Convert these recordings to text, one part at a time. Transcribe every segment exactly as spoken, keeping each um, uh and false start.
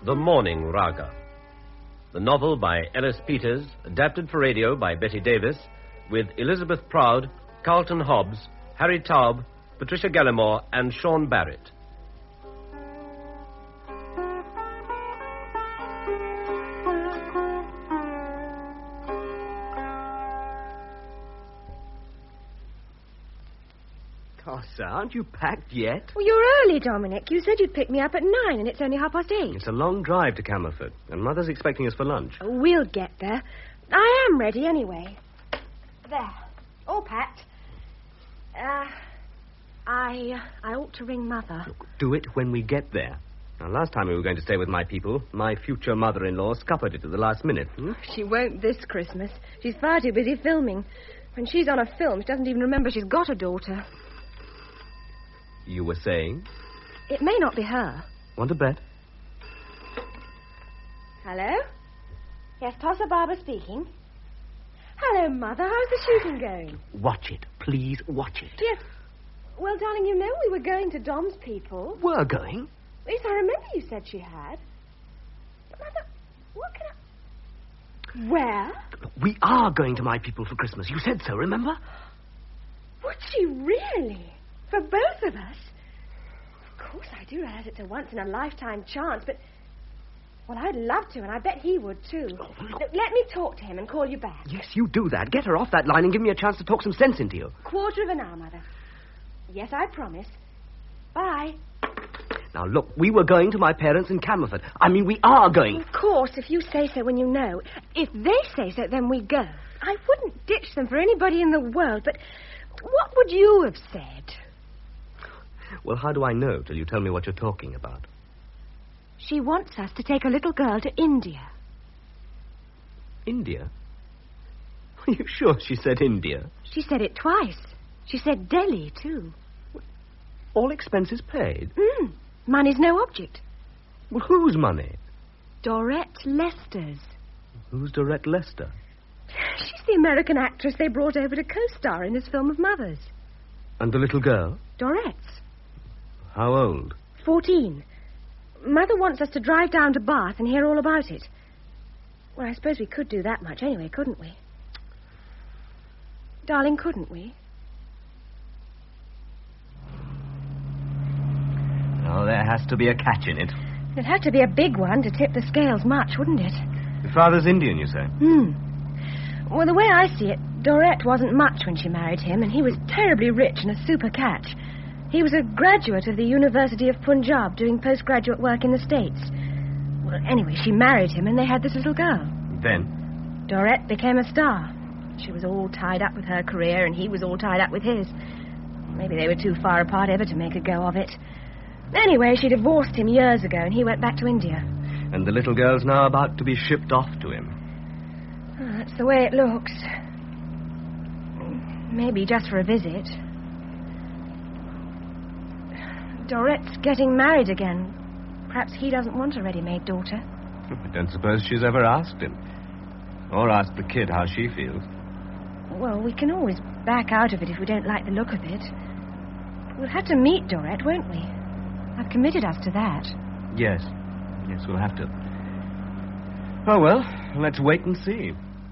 The Morning Raga. The novel by Ellis Peters, adapted for radio by Betty Davis, with Elizabeth Proud, Carlton Hobbs, Harry Taub, Patricia Gallimore, and Sean Barrett. Oh, sir, aren't you packed yet? Well, you're early, Dominic. You said you'd pick me up at nine, and it's only half past eight. It's a long drive to Camelford, and Mother's expecting us for lunch. Oh, we'll get there. I am ready anyway. There. All packed. Uh, I, I ought to ring Mother. Look, do it when we get there. Now, last time we were going to stay with my people, my future mother-in-law scuppered it at the last minute. Hmm? She won't this Christmas. She's far too busy filming. When she's on a film, she doesn't even remember she's got a daughter. You were saying? It may not be her. Want to bet? Hello? Yes, Tosser Barber speaking. Hello, Mother. How's the shooting going? Watch it. Please watch it. Yes. Well, darling, you know we were going to Dom's people. We're going? Yes, I remember you said she had. But, Mother, what can I... Where? We are going to my people for Christmas. You said so, remember? Would she really? For both of us? Of course, I do realize it's a once-in-a-lifetime chance, but... Well, I'd love to, and I bet he would, too. Oh, look. Look, let me talk to him and call you back. Yes, you do that. Get her off that line and give me a chance to talk some sense into you. Quarter of an hour, Mother. Yes, I promise. Bye. Now, look, we were going to my parents in Camelford. I mean, we are going. Of course, if you say so when you know. If they say so, then we go. I wouldn't ditch them for anybody in the world, but what would you have said? Well, how do I know till you tell me what you're talking about? She wants us to take a little girl to India. India? Are you sure she said India? She said it twice. She said Delhi, too. All expenses paid? Mm. Money's no object. Well, whose money? Dorette Lester's. Who's Dorette Lester? She's the American actress they brought over to co-star in this film of Mother's. And the little girl? Dorette's. How old? Fourteen. Mother wants us to drive down to Bath and hear all about it. Well, I suppose we could do that much anyway, couldn't we? Darling, couldn't we? Oh, there has to be a catch in it. It'd have to be a big one to tip the scales much, wouldn't it? Your father's Indian, you say? Hmm. Well, the way I see it, Dorette wasn't much when she married him, and he was terribly rich and a super catch. He was a graduate of the University of Punjab doing postgraduate work in the States. Well, anyway, she married him and they had this little girl. Then? Dorette became a star. She was all tied up with her career and he was all tied up with his. Maybe they were too far apart ever to make a go of it. Anyway, she divorced him years ago and he went back to India. And the little girl's now about to be shipped off to him. Oh, that's the way it looks. Maybe just for a visit. Dorette's getting married again. Perhaps he doesn't want a ready-made daughter. I don't suppose she's ever asked him. Or asked the kid how she feels. Well, we can always back out of it if we don't like the look of it. We'll have to meet Dorette, won't we? I've committed us to that. Yes. Yes, we'll have to. Oh, well, let's wait and see.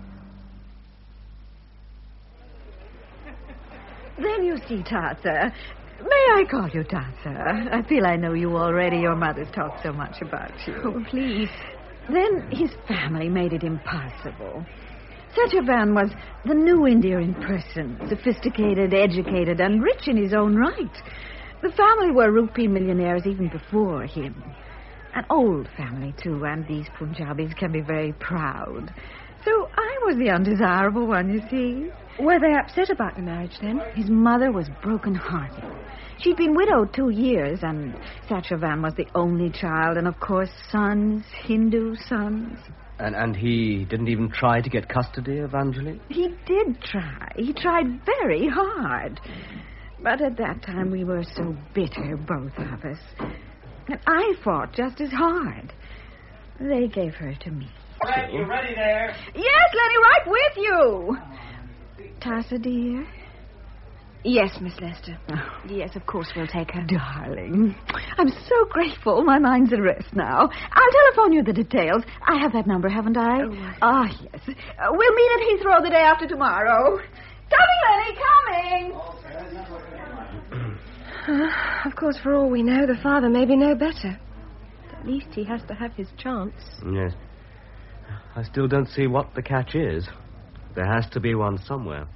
Then you see, Tarsa. May I call you Tarsa? I feel I know you already. Your mother's talked so much about you. Oh, please. Then his family made it impossible. Satyavan was the new India in person, sophisticated, educated, and rich in his own right. The family were rupee millionaires even before him. An old family, too, and these Punjabis can be very proud. So I was the undesirable one, you see. Were they upset about the marriage, then? His mother was broken-hearted. She'd been widowed two years, and Satyavan was the only child, and, of course, sons, Hindu sons. And and he didn't even try to get custody of Anjali? He did try. He tried very hard. But at that time, we were so bitter, both of us. And I fought just as hard. They gave her to me. Fred, you ready there? Yes, Lenny, right with you. Tassa, dear, Yes, Miss Lester. Yes, of course we'll take her. Darling, I'm so grateful. My mind's at rest now. I'll telephone you the details. I have that number, haven't I? Oh, I- Ah, yes. Uh, we'll meet at Heathrow the day after tomorrow. Coming, Lenny, coming! Uh, of course, for all we know, the father may be no better. At least he has to have his chance. Yes. I still don't see what the catch is. There has to be one somewhere.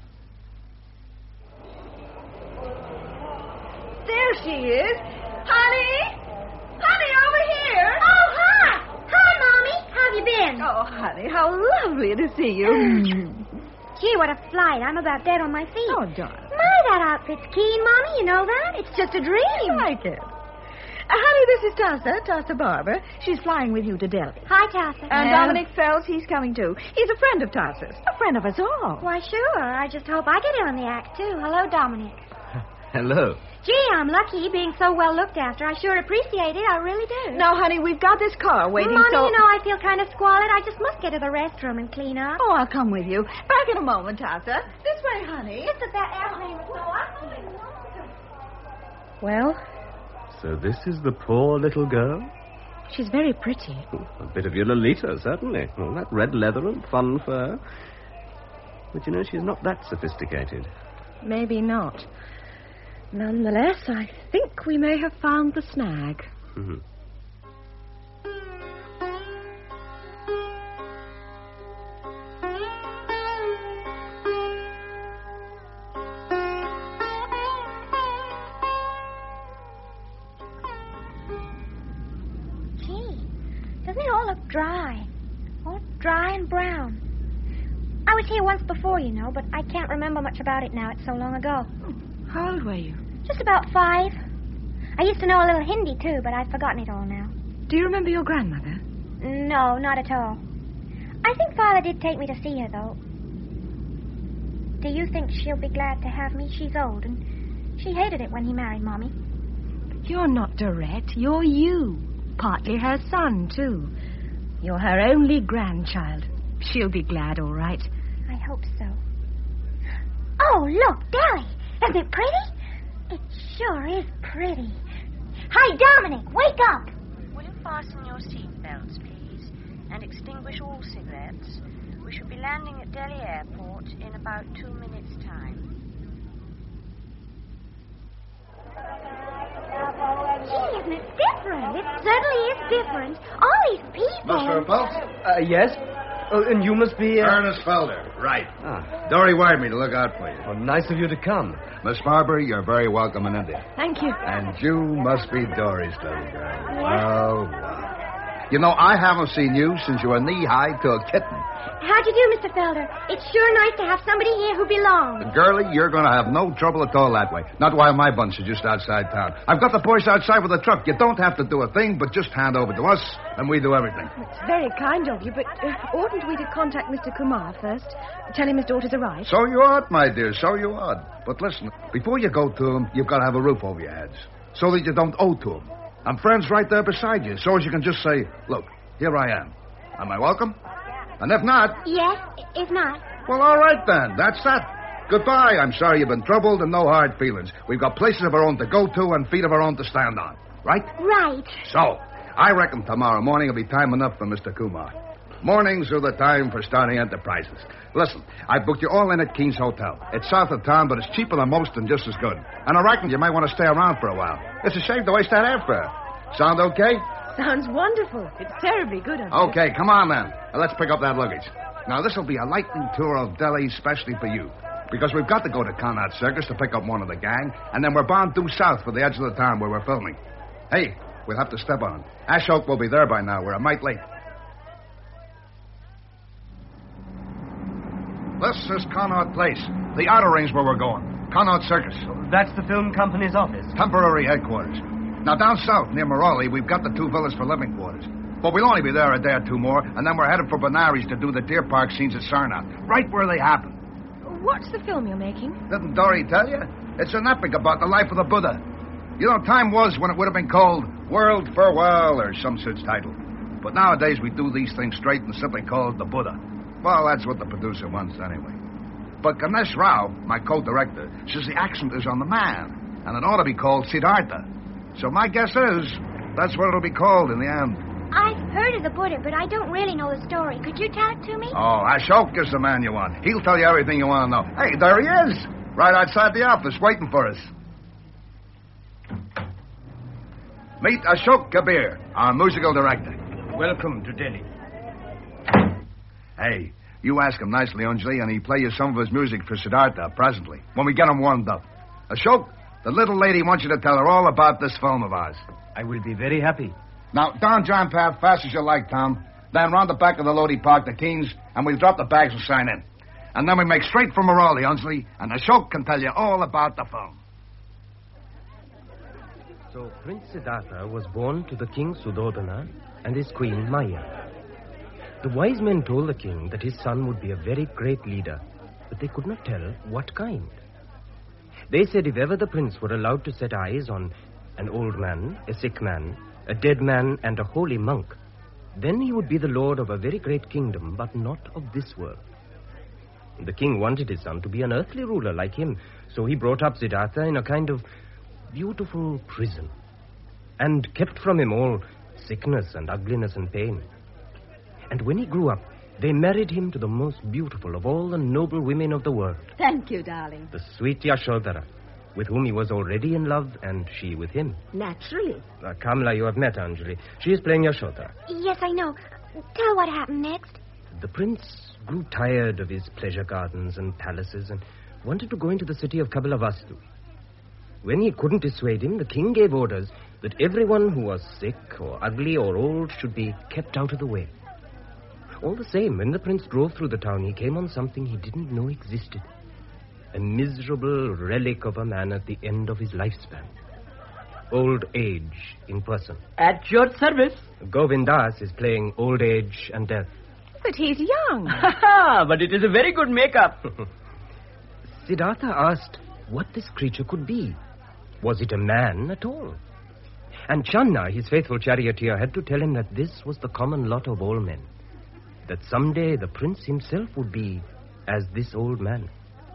There she is. Honey? Honey, over here. Oh, hi. Hi, Mommy. How have you been? Oh, honey, how lovely to see you. Gee, what a flight. I'm about dead on my feet. Oh, darling. My, that outfit's keen, Mommy. You know that? It's just a dream. I like it. Uh, honey, this is Tassa, Tassa Barber. She's flying with you to Delhi. Hi, Tassa. And Hello. Dominic Phelps, he's coming too. He's a friend of Tassa's. A friend of us all. Why, sure. I just hope I get in on the act, too. Hello, Dominic. Hello. Gee, I'm lucky being so well looked after. I sure appreciate it. I really do. Now, honey, we've got this car waiting, Mommy, so... you know, I feel kind of squalid. I just must get to the restroom and clean up. Oh, I'll come with you. Back in a moment, Tassa. This way, honey. Just that that airplane was so ugly. Well, So this is the poor little girl? she's very pretty. A bit of your Lolita, certainly. All that red leather and fun fur. But, you know, she's not that sophisticated. Maybe not. Nonetheless, I think we may have found the snag. Mm-hmm. Gee, doesn't it all look dry? All dry and brown. I was here once before, you know, but I can't remember much about it now. It's so long ago. How old were you? Just about five. I used to know a little Hindi, too, but I've forgotten it all now. Do you remember your grandmother? No, not at all. I think Father did take me to see her, though. Do you think she'll be glad to have me? She's old, and she hated it when he married Mommy. You're not Dorette. You're you. Partly her son, too. You're her only grandchild. She'll be glad, all right. I hope so. Oh, look, Delhi. Isn't it pretty? It sure is pretty. Hi, Dominic, wake up. Will you fasten your seatbelts, please, and extinguish all cigarettes? We should be landing at Delhi Airport in about two minutes' time. Gee, isn't it different? It certainly is different. All these people. Mister Phelps? Uh, yes? Oh, and you must be... Uh... Ernest Felder. Right. Ah. Dory wired me to look out for you. Well, nice of you to come. Miss Barber, you're very welcome in India. Thank you. And you must be Dory's little girl. Well, wow. You know, I haven't seen you since you were knee-high to a kitten. How'd you do, Mister Felder? It's sure nice to have somebody here who belongs. Girlie, you're going to have no trouble at all that way. Not while my bunch is just outside town. I've got the boys outside with a truck. You don't have to do a thing, but just hand over to us, and we do everything. It's very kind of you, but uh, oughtn't we to contact Mister Kumar first? Tell him his daughter's arrived. So you ought, my dear, so you ought. But listen, before you go to him, you've got to have a roof over your heads, so that you don't owe to him. And friends right there beside you, so as you can just say, look, here I am. Am I welcome? And if not... Yes, if not. Well, all right, then. That's that. Goodbye. I'm sorry you've been troubled and no hard feelings. We've got places of our own to go to and feet of our own to stand on. Right? Right. So, I reckon tomorrow morning will be time enough for Mister Kumar. Mornings are the time for starting enterprises. Listen, I booked you all in at Keen's Hotel. It's south of town, but it's cheaper than most and just as good. And I reckon you might want to stay around for a while. It's a shame to waste that airfare. Sound okay? Sounds wonderful. It's terribly good of you. Okay, come on then. Now, let's pick up that luggage. Now, this will be a lightning tour of Delhi especially for you. Because we've got to go to Connaught Circus to pick up one of the gang, and then we're bound due south for the edge of the town where we're filming. Hey, we'll have to step on. Ashok will be there by now. We're a mite late. This is Connaught Place. The outer rings where we're going. Connaught Circus. That's the film company's office. Temporary headquarters. Now, down south, near Morali, we've got the two villas for living quarters. But we'll only be there a day or two more, and then we're headed for Benares to do the deer park scenes at Sarnath, right where they happen. What's the film you're making? Didn't Dory tell you? It's an epic about the life of the Buddha. You know, time was when it would have been called World Farewell or some such title. But nowadays we do these things straight and simply call it the Buddha. Well, that's what the producer wants anyway. But Ganesh Rao, my co-director, says the accent is on the man, and it ought to be called Siddhartha. So my guess is that's what it'll be called in the end. I've heard of the Buddha, but I don't really know the story. Could you tell it to me? Oh, Ashok is the man you want. He'll tell you everything you want to know. Hey, there he is, right outside the office, waiting for us. Meet Ashok Kabir, our musical director. Welcome to Delhi. Hey, you ask him nicely, Anjali, and he'll play you some of his music for Siddhartha presently, when we get him warmed up. Ashok, the little lady wants you to tell her all about this film of ours. I will be very happy. Now, down John Path, fast as you like, Tom. Then round the back of the Lodi Park, the Keens, and we'll drop the bags and sign in. And then we make straight for Morali, Anjali, and Ashok can tell you all about the film. So Prince Siddhartha was born to the king Suddhodana and his queen Maya. The wise men told the king that his son would be a very great leader, but they could not tell what kind. They said if ever the prince were allowed to set eyes on an old man, a sick man, a dead man, and a holy monk, then he would be the lord of a very great kingdom, but not of this world. The king wanted his son to be an earthly ruler like him, so he brought up Siddhartha in a kind of beautiful prison, and kept from him all sickness and ugliness and pain. And when he grew up, they married him to the most beautiful of all the noble women of the world. Thank you, darling. The sweet Yashodhara, with whom he was already in love, and she with him. Naturally. Uh, Kamala, you have met Anjali. She is playing Yashodhara. Yes, I know. Tell what happened next. The prince grew tired of his pleasure gardens and palaces and wanted to go into the city of Kapilavastu. When he couldn't dissuade him, the king gave orders that everyone who was sick or ugly or old should be kept out of the way. All the same, when the prince drove through the town, he came on something he didn't know existed. A miserable relic of a man at the end of his lifespan. Old age in person. At your service. Govindas is playing old age and death. But he's young. But it is a very good makeup. Siddhartha asked what this creature could be. Was it a man at all? And Channa, his faithful charioteer, had to tell him that this was the common lot of all men. That someday the prince himself would be as this old man.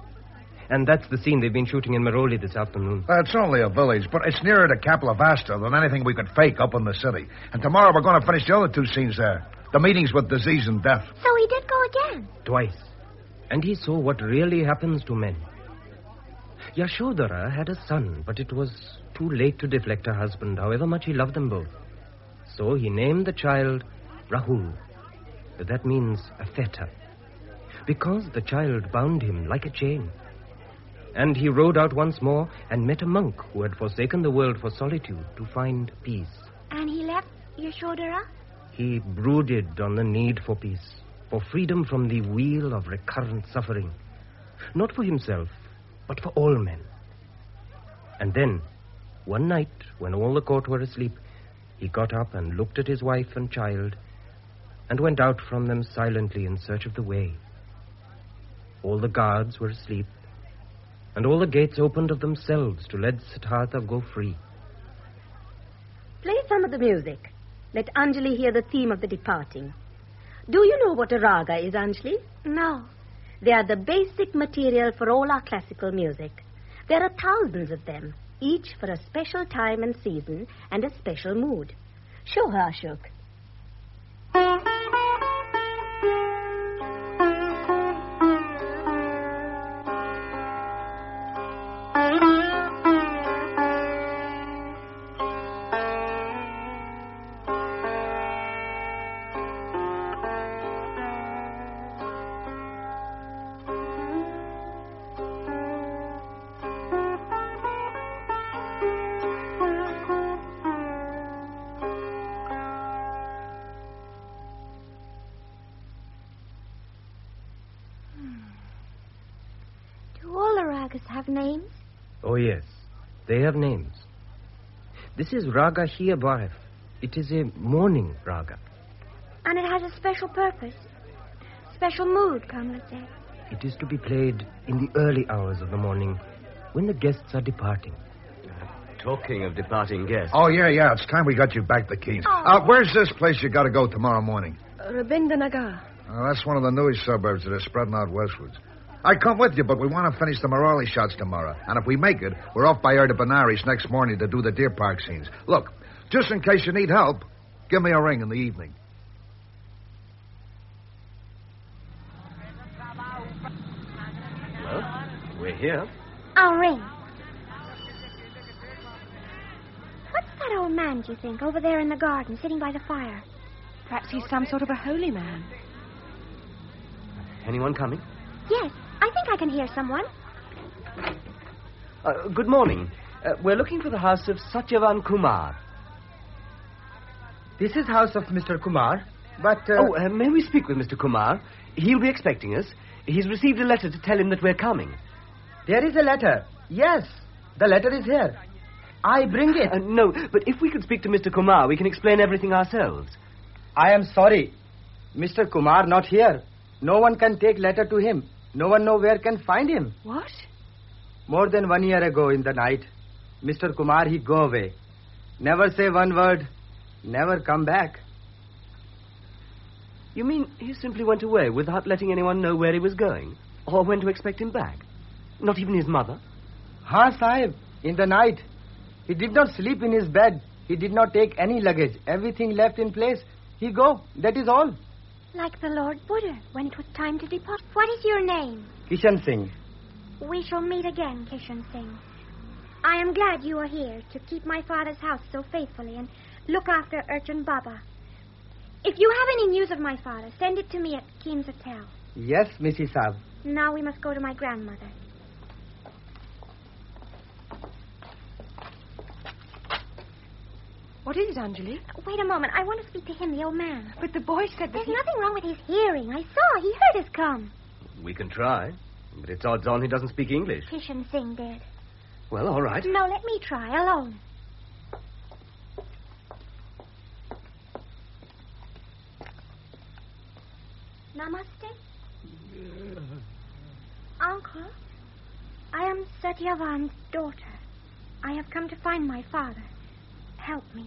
And that's the scene they've been shooting in Morali this afternoon. It's only a village, but it's nearer to Kapilavastu than anything we could fake up in the city. And tomorrow we're going to finish the other two scenes there. The meetings with disease and death. So he did go again? Twice. And he saw what really happens to men. Yashodhara had a son, but it was too late to deflect her husband, however much he loved them both. So he named the child Rahul. That means a fetter. Because the child bound him like a chain. And he rode out once more and met a monk who had forsaken the world for solitude to find peace. And he left Yashodhara? He brooded on the need for peace, for freedom from the wheel of recurrent suffering. Not for himself, but for all men. And then, one night, when all the court were asleep, he got up and looked at his wife and child and went out from them silently in search of the way. All the guards were asleep, and all the gates opened of themselves to let Siddhartha go free. Play some of the music. Let Anjali hear the theme of the departing. Do you know what a raga is, Anjali? No. They are the basic material for all our classical music. There are thousands of them, each for a special time and season and a special mood. Show her, Ashok. Have names? Oh, yes. They have names. This is Raga Hiya Bharaf. It is a morning raga. And it has a special purpose. Special mood, Kamala said. It is to be played in the early hours of the morning when the guests are departing. Talking of departing guests. Oh, yeah, yeah. It's time we got you back to Keens. Oh. Uh, where's this place you got to go tomorrow morning? Uh, Rabindranagar. Uh, that's one of the newest suburbs that are spreading out westwards. I'd come with you, but we want to finish the Morali shots tomorrow. And if we make it, we're off by air to Benares next morning to do the Deer Park scenes. Look, just in case you need help, give me a ring in the evening. Well, we're here. I'll ring. What's that old man, do you think, over there in the garden, sitting by the fire? Perhaps he's some sort of a holy man. Anyone coming? Yes, I think I can hear someone. Uh, good morning. Uh, we're looking for the house of Satyavan Kumar. This is house of Mister Kumar, but... Uh... Oh, uh, may we speak with Mister Kumar? He'll be expecting us. He's received a letter to tell him that we're coming. There is a letter. Yes, the letter is here. I bring it. Uh, no, but if we could speak to Mister Kumar, we can explain everything ourselves. I am sorry. Mister Kumar not here. No one can take letter to him. No one know where can find him. What? More than one year ago in the night, Mister Kumar, he go away. Never say one word. Never come back. You mean he simply went away without letting anyone know where he was going? Or when to expect him back? Not even his mother? Ha, Sahib. In the night. He did not sleep in his bed. He did not take any luggage. Everything left in place. He go. That is all. Like the Lord Buddha, when it was time to depart. What is your name? Kishan Singh. We shall meet again, Kishan Singh. I am glad you are here to keep my father's house so faithfully and look after Urchin Baba. If you have any news of my father, send it to me at Keen's Hotel. Yes, Missus Saab. Now we must go to my grandmother. What is it, Anjali? Wait a moment. I want to speak to him, the old man. But the boy said that There's he... nothing wrong with his hearing. I saw. He heard us come. We can try, but it's odds on he doesn't speak English. Kishan Singh did. Well, all right. No, let me try, alone. Namaste. Uncle, I am Satyavan's daughter. I have come to find my father. Help me.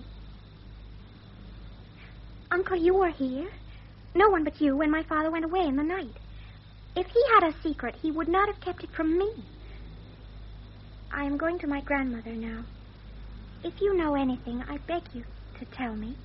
Uncle, you were here. No one but you when my father went away in the night. If he had a secret, he would not have kept it from me. I am going to my grandmother now. If you know anything, I beg you to tell me.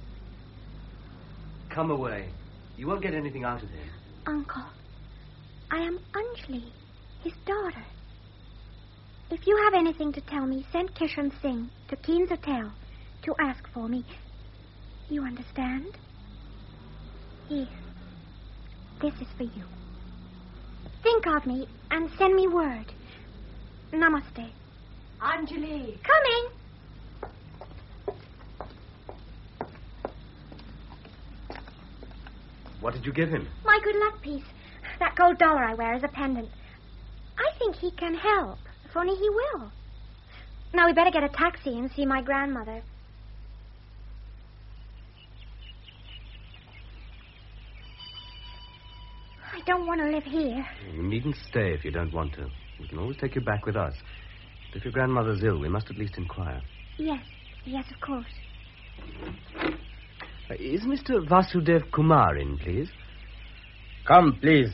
Come away. You won't get anything out of him. Uncle, I am Anjali, his daughter. If you have anything to tell me, send Kishan Singh to Keen's Hotel to ask for me. You understand? Here. This is for you. Think of me and send me word. Namaste. Anjali! Coming! What did you give him? My good luck piece. That gold dollar I wear as a pendant. I think he can help. If only he will. Now we better get a taxi and see my grandmother. I don't want to live here. You needn't stay if you don't want to. We can always take you back with us. But if your grandmother's ill, we must at least inquire. Yes, yes, of course. Uh, is Mister Vasudev Kumar in, please? Come, please.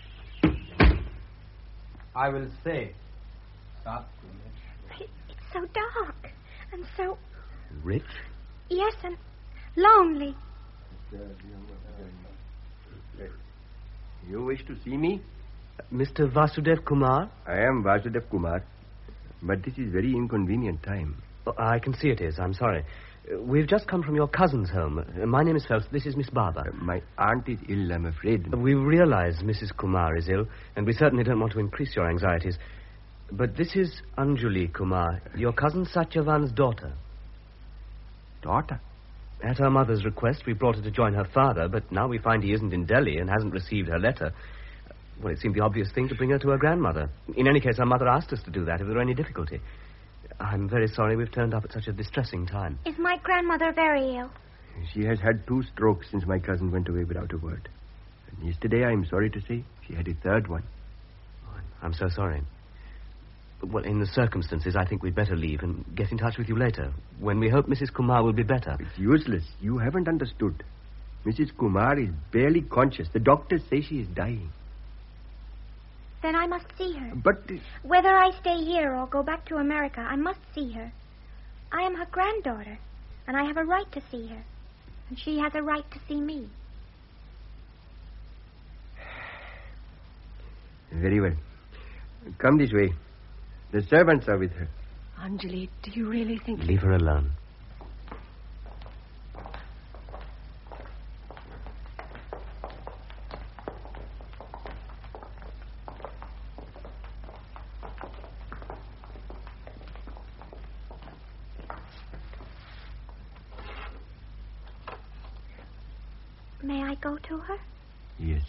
I will say. Stop. It's so dark and so... Rich? Yes, and lonely. You wish to see me? Uh, Mister Vasudev Kumar? I am Vasudev Kumar. But this is very inconvenient time. Oh, I can see it is. I'm sorry. Uh, we've just come from your cousin's home. Uh, my name is Phelps. This is Miss Baba. Uh, my aunt is ill, I'm afraid. Uh, we realize Missus Kumar is ill, and we certainly don't want to increase your anxieties. But this is Anjali Kumar, your cousin Satyavan's daughter. Daughter? At her mother's request, we brought her to join her father, but now we find he isn't in Delhi and hasn't received her letter. Well, it seemed the obvious thing to bring her to her grandmother. In any case, her mother asked us to do that if there were any difficulty. I'm very sorry we've turned up at such a distressing time. Is my grandmother very ill? She has had two strokes since my cousin went away without a word. And yesterday, I'm sorry to say, she had a third one. Oh, I'm so sorry. Well, in the circumstances, I think we'd better leave and get in touch with you later, when we hope Missus Kumar will be better. It's useless. You haven't understood. Missus Kumar is barely conscious. The doctors say she is dying. Then I must see her. But... Uh, Whether I stay here or go back to America, I must see her. I am her granddaughter, and I have a right to see her. And she has a right to see me. Very well. Come this way. The servants are with her. Anjali, do you really think... Leave her alone. May I go to her? Yes.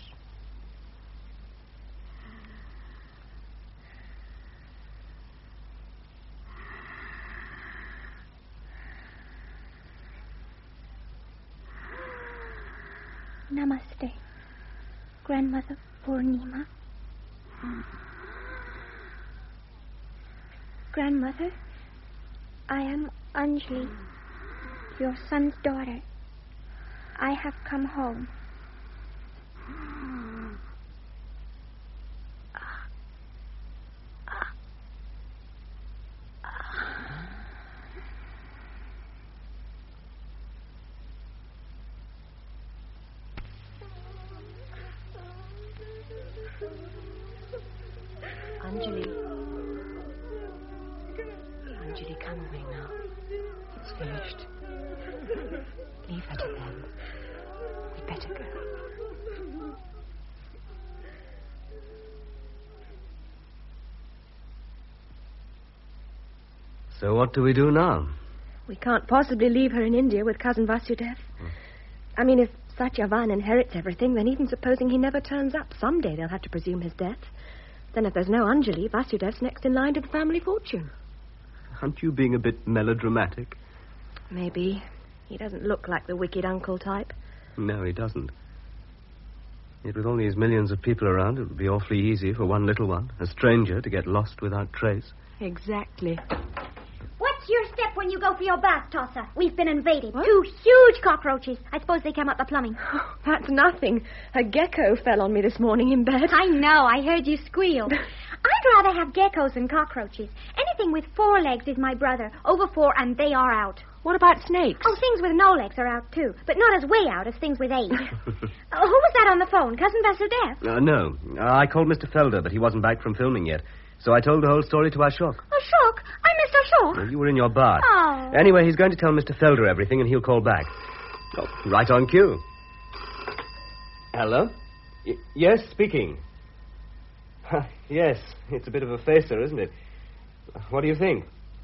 Namaste, Grandmother Purnima. Grandmother, I am Anjali, your son's daughter. I have come home. Anjali. Anjali, come away now. It's finished. Leave her to them. We'd better go. So what do we do now? We can't possibly leave her in India with Cousin Vasudev. Hmm. I mean, if Satyavan inherits everything, then even supposing he never turns up, someday they'll have to presume his death. Then if there's no Anjali, Vasudev's next in line to the family fortune. Aren't you being a bit melodramatic? Maybe. He doesn't look like the wicked uncle type. No, he doesn't. Yet with all these millions of people around, it would be awfully easy for one little one, a stranger, to get lost without trace. Exactly. What's your step when you go for your bath, Tosser? We've been invaded. What? Two huge cockroaches. I suppose they came up the plumbing. Oh, that's nothing. A gecko fell on me this morning in bed. I know. I heard you squeal. I'd rather have geckos than cockroaches. Anything with four legs is my brother. Over four, and they are out. What about snakes? Oh, things with no legs are out, too. But not as way out as things with eight. uh, who was that on the phone? Cousin Vasudev? Uh, no. Uh, I called Mister Felder, but he wasn't back from filming yet. So I told the whole story to Ashok. Ashok? I missed Ashok. Well, you were in your bath. Oh. Anyway, he's going to tell Mister Felder everything, and he'll call back. Oh, right on cue. Hello? Y- yes, speaking. Yes, it's a bit of a facer, isn't it? What do you think?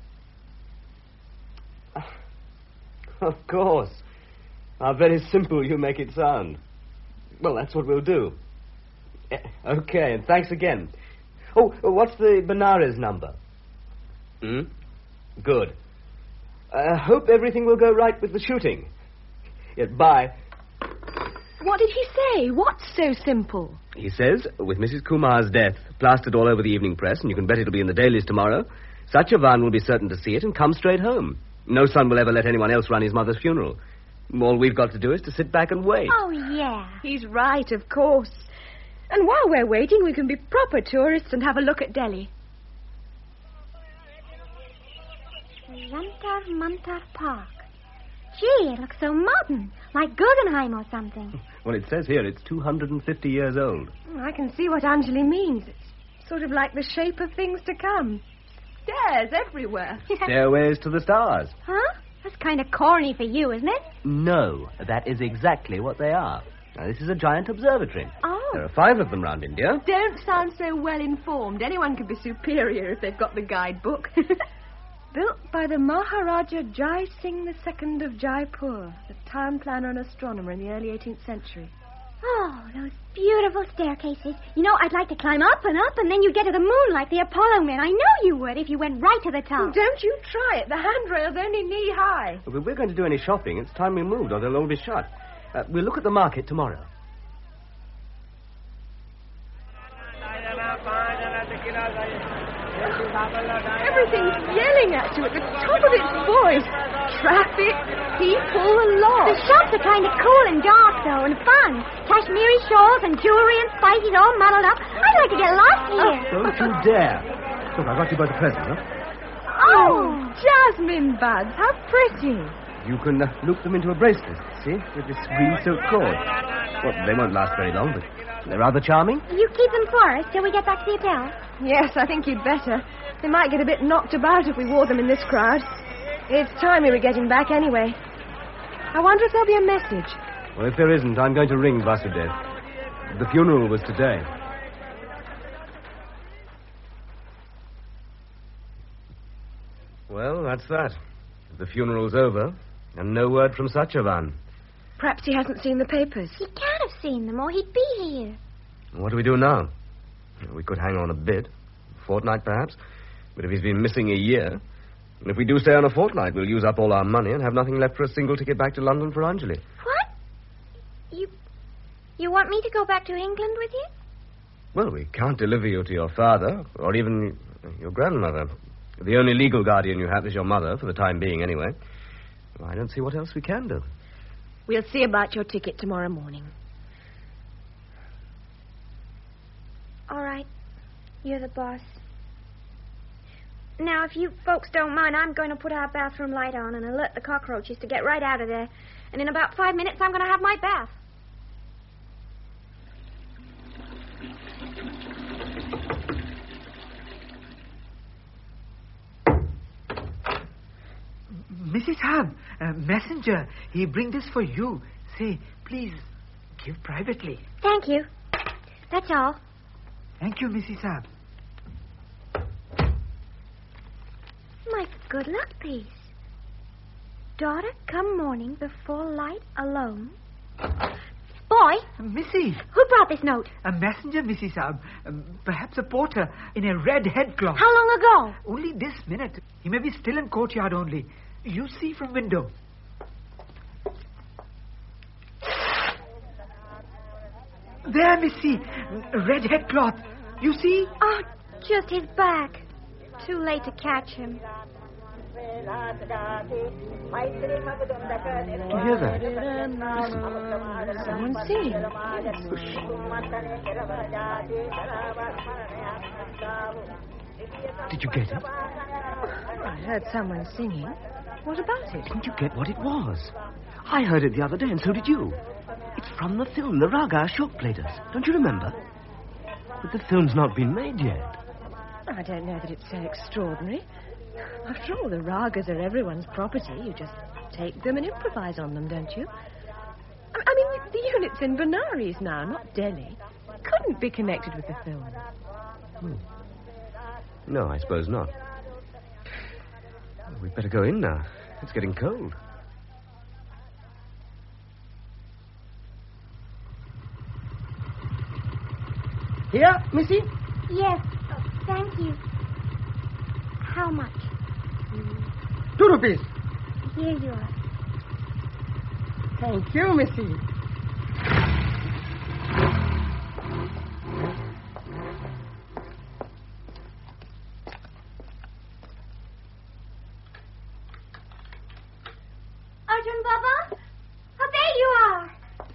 Of course. How very simple you make it sound. Well, that's what we'll do. Okay, and thanks again. Oh, what's the Benares number? Hmm? Good. I hope everything will go right with the shooting. Yes, bye. What did he say? What's so simple? He says, with Missus Kumar's death plastered all over the evening press, and you can bet it'll be in the dailies tomorrow, Satyavan will be certain to see it and come straight home. No son will ever let anyone else run his mother's funeral. All we've got to do is to sit back and wait. Oh, yeah. He's right, of course. And while we're waiting, we can be proper tourists and have a look at Delhi. Jantar Mantar Park. Gee, it looks so modern. Like Guggenheim or something. Well, it says here it's two hundred fifty years old. I can see what Anjali means. It's sort of like the shape of things to come. Stairs everywhere. Stairways to the stars. Huh? That's kind of corny for you, isn't it? No, that is exactly what they are. Now, this is a giant observatory. Oh. There are five of them round India. Don't sound so well informed. Anyone can be superior if they've got the guidebook. Built by the Maharaja Jai Singh the Second of Jaipur, the town planner and astronomer in the early eighteenth century. Oh, those beautiful staircases. You know, I'd like to climb up and up, and then you'd get to the moon like the Apollo men. I know you would if you went right to the top. Don't you try it. The handrail's only knee-high. Well, if we're going to do any shopping, it's time we moved, or they'll all be shut. Uh, we'll look at the market tomorrow. Everything's yelling at you at the top of its voice. Traffic, people, a lot. The shops are kind of cool and dark, though, and fun. Kashmiri shawls and jewelry and spices all muddled up. I'd like to get lost here. Don't you dare. Look, I got you by the present, huh? Oh, jasmine buds. How pretty. You can uh, loop them into a bracelet, see, with this green silk cord. Well, they won't last very long, but they're rather charming. You keep them for us till we get back to the hotel. Yes, I think you'd better. They might get a bit knocked about if we wore them in this crowd. It's time we were getting back anyway. I wonder if there'll be a message. Well, if there isn't, I'm going to ring Vasudev. The funeral was today. Well, that's that. The funeral's over, and no word from Satyavan. Perhaps he hasn't seen the papers. He can't have seen them, or he'd be here. What do we do now? We could hang on a bit. A fortnight, perhaps. But if he's been missing a year... And if we do stay on a fortnight, we'll use up all our money and have nothing left for a single ticket back to London for Anjali. What? You... You want me to go back to England with you? Well, we can't deliver you to your father, or even your grandmother. The only legal guardian you have is your mother, for the time being, anyway. Well, I don't see what else we can do. We'll see about your ticket tomorrow morning. All right. You're the boss. Now, if you folks don't mind, I'm going to put our bathroom light on and alert the cockroaches to get right out of there. And in about five minutes, I'm going to have my bath. Missus Hub, uh, messenger, he bring this for you. Say, please, give privately. Thank you. That's all. Thank you, Missus Hub. My good luck piece. Daughter, come morning before light alone. Boy! Uh, Missy! Who brought this note? A messenger, Missus Hub. Um, perhaps a porter in a red headcloth. How long ago? Only this minute. He may be still in courtyard only. You see from window. There, Missy. Red headcloth. You see? Oh, just his back. Too late to catch him. Do you hear that? Listen. Someone singing. Did you get it? I heard someone singing. What about it? Didn't you get what it was? I heard it the other day, and so did you. It's from the film, The Raga Ashok played us. Don't you remember? But the film's not been made yet. I don't know that it's so extraordinary. After all, the ragas are everyone's property. You just take them and improvise on them, don't you? I I mean, the unit's in Benares now, not Delhi. Couldn't be connected with the film. Hmm. No, I suppose not. We'd better go in now. It's getting cold. Here, Missy? Yes. Oh, thank you. How much? Two rupees. Here you are. Thank you, Missy. Arjun Baba? Oh, there you are.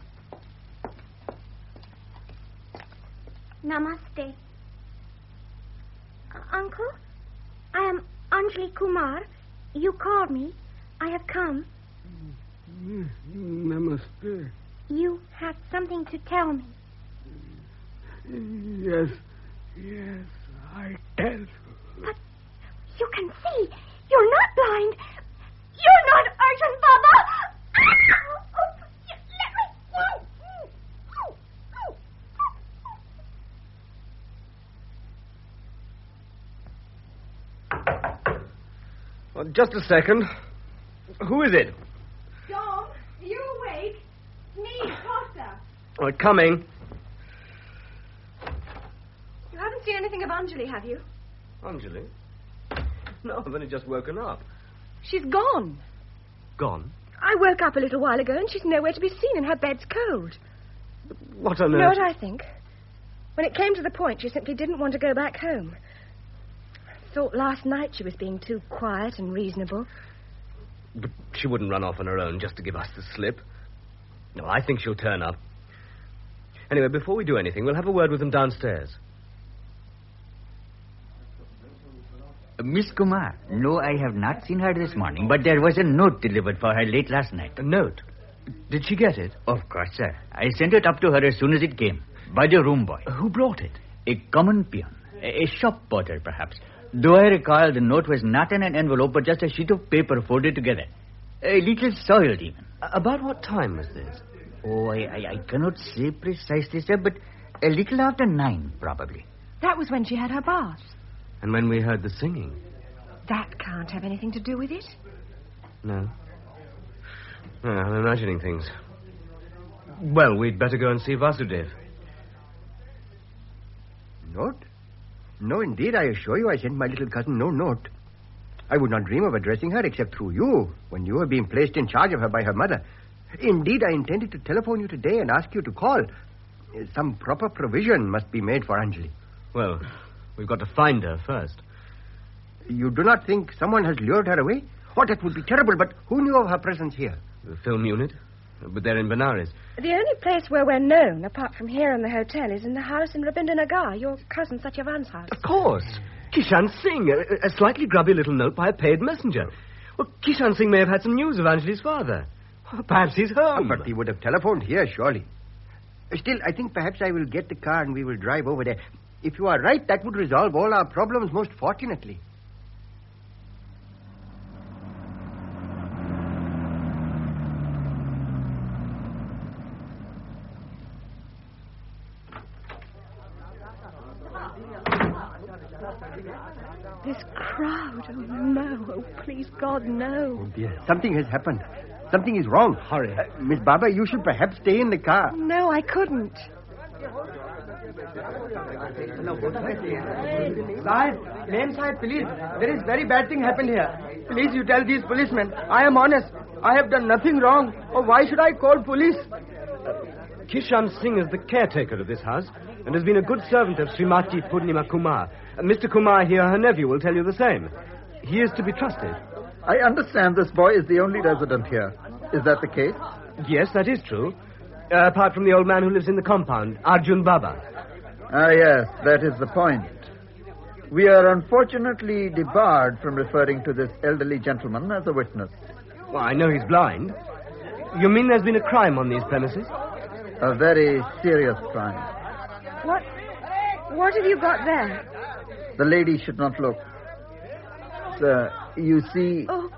Namaste. Uh, Uncle, I am Anjali Kumar. You called me. I have come. Namaste. You have something to tell me. Yes, yes, I tell you. But you can see. You're not blind. You're not Arjun Baba. Oh, just a second. Who is it? John, are you awake? Me, Costa. Oh, coming. You haven't seen anything of Anjali, have you? Anjali? No, I've only just woken up. She's gone. Gone? I woke up a little while ago and she's nowhere to be seen and her bed's cold. What on You earth? know what I think? When it came to the point, she simply didn't want to go back home. thought last night she was being too quiet and reasonable. But she wouldn't run off on her own just to give us the slip. No, I think she'll turn up. Anyway, before we do anything, we'll have a word with them downstairs. Uh, Miss Kumar, no, I have not seen her this morning, but there was a note delivered for her late last night. A note? Did she get it? Of course, sir. I sent it up to her as soon as it came, by the room boy. Uh, who brought it? A common peon. A, a shop porter, perhaps. Though I recall the note was not in an envelope, but just a sheet of paper folded together. A little soiled, even. Uh, about what time was this? Oh, I, I, I cannot say precisely, sir, but a little after nine, probably. That was when she had her bath. And when we heard the singing? That can't have anything to do with it. No. No, I'm imagining things. Well, we'd better go and see Vasudev. Note? No, indeed, I assure you I sent my little cousin no note. I would not dream of addressing her except through you, when you were being placed in charge of her by her mother. Indeed, I intended to telephone you today and ask you to call. Some proper provision must be made for Anjali. Well, we've got to find her first. You do not think someone has lured her away? Oh, that would be terrible, but who knew of her presence here? The film unit, but they're in Benares. The only place where we're known, apart from here and the hotel, is in the house in Rabindranagar, your cousin Satyavan's house. Of course. Kishan Singh, a, a slightly grubby little note by a paid messenger. Well, Kishan Singh may have had some news of Anjali's father. Perhaps he's home. Oh, but he would have telephoned here, surely. Still, I think perhaps I will get the car and we will drive over there. If you are right, that would resolve all our problems most fortunately. This crowd, oh no, oh please God, no. Oh dear, something has happened. Something is wrong. Hurry. Uh, Miss Baba, you should perhaps stay in the car. No, I couldn't. Sahib, Ma'am Sahib, please. There is very bad thing happened here. Please, you tell these policemen. I am honest. I have done nothing wrong. Oh, why should I call police? Kishan Singh is the caretaker of this house and has been a good servant of Srimati Purnima Kumar. Uh, Mister Kumar here, her nephew, will tell you the same. He is to be trusted. I understand this boy is the only resident here. Is that the case? Yes, that is true. Uh, apart from the old man who lives in the compound, Arjun Baba. Ah, yes, that is the point. We are unfortunately debarred from referring to this elderly gentleman as a witness. Well, I know he's blind. You mean there's been a crime on these premises? A very serious crime. What? What have you got there? The lady should not look. Sir, you see... Oh.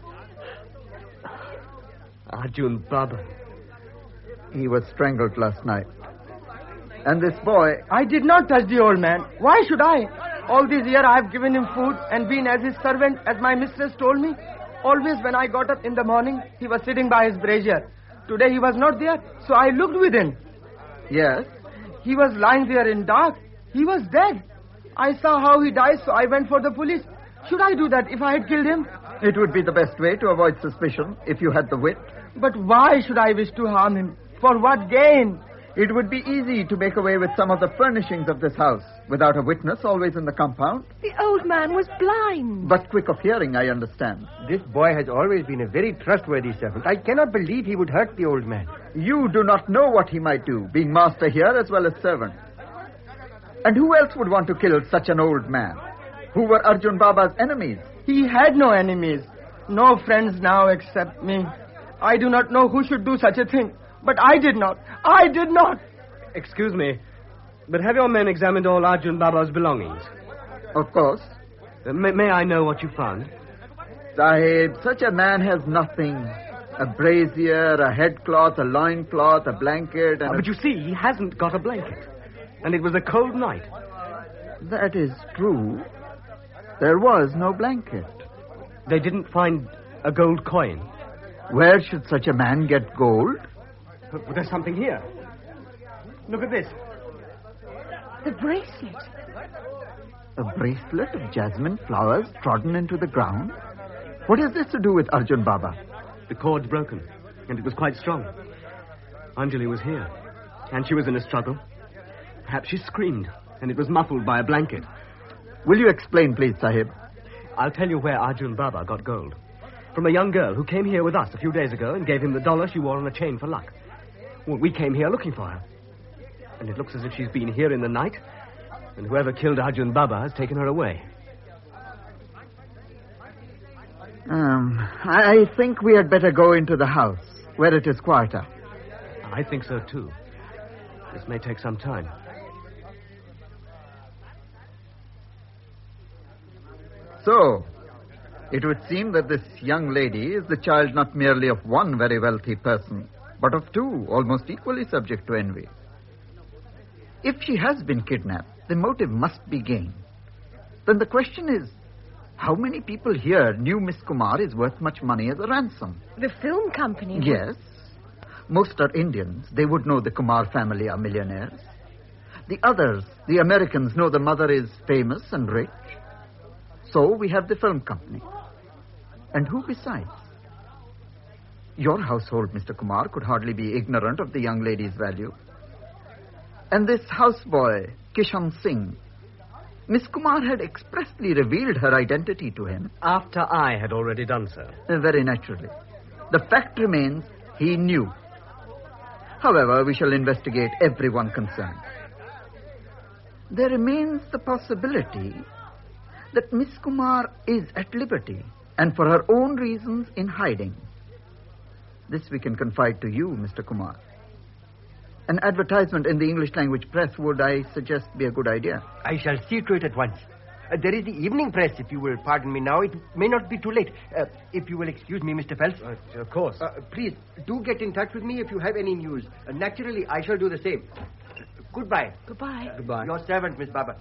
Arjun Baba. He was strangled last night. And this boy... I did not touch the old man. Why should I? All these years I have given him food and been as his servant, as my mistress told me. Always when I got up in the morning, he was sitting by his brazier. Today he was not there, so I looked within. Yes? He was lying there in dark. He was dead. I saw how he died, so I went for the police. Should I do that if I had killed him? It would be the best way to avoid suspicion if you had the wit. But why should I wish to harm him? For what gain? It would be easy to make away with some of the furnishings of this house, without a witness always in the compound. The old man was blind. But quick of hearing, I understand. This boy has always been a very trustworthy servant. I cannot believe he would hurt the old man. You do not know what he might do, being master here as well as servant. And who else would want to kill such an old man? Who were Arjun Baba's enemies? He had no enemies. No friends now except me. I do not know who should do such a thing. But I did not. I did not. Excuse me, but have your men examined all Arjun Baba's belongings? Of course. Uh, may, may I know what you found? Sahib, such a man has nothing. A brazier, a headcloth, a loincloth, a blanket, and... Oh, a... But you see, he hasn't got a blanket. And it was a cold night. That is true. There was no blanket. They didn't find a gold coin. Where should such a man get gold? But there's something here. Look at this. The bracelet. A bracelet of jasmine flowers trodden into the ground? What has this to do with Arjun Baba? The cord's broken, and it was quite strong. Anjali was here, and she was in a struggle. Perhaps she screamed, and it was muffled by a blanket. Will you explain, please, Sahib? I'll tell you where Arjun Baba got gold. From a young girl who came here with us a few days ago and gave him the dollar she wore on a chain for luck. Well, we came here looking for her. And it looks as if she's been here in the night, and whoever killed Arjun Baba has taken her away. Um, I think we had better go into the house, where it is quieter. I think so, too. This may take some time. So, it would seem that this young lady is the child not merely of one very wealthy person, but of two, almost equally subject to envy. If she has been kidnapped, the motive must be gain. Then the question is, how many people here knew Miss Kumar is worth much money as a ransom? The film company? Yes. Most are Indians. They would know the Kumar family are millionaires. The others, the Americans, know the mother is famous and rich. So we have the film company. And who besides? Your household, Mister Kumar, could hardly be ignorant of the young lady's value. And this houseboy, Kishan Singh, Miss Kumar had expressly revealed her identity to him. After I had already done so. Uh, very naturally. The fact remains, he knew. However, we shall investigate everyone concerned. There remains the possibility that Miss Kumar is at liberty and for her own reasons in hiding. This we can confide to you, Mister Kumar. An advertisement in the English language press would, I suggest, be a good idea. I shall see to it at once. Uh, there is the evening press, if you will pardon me now. It may not be too late. Uh, if you will excuse me, Mister Phelps. Uh, of course. Uh, please, do get in touch with me if you have any news. Uh, naturally, I shall do the same. Goodbye. Goodbye. Goodbye. Your servant, Miss Baba.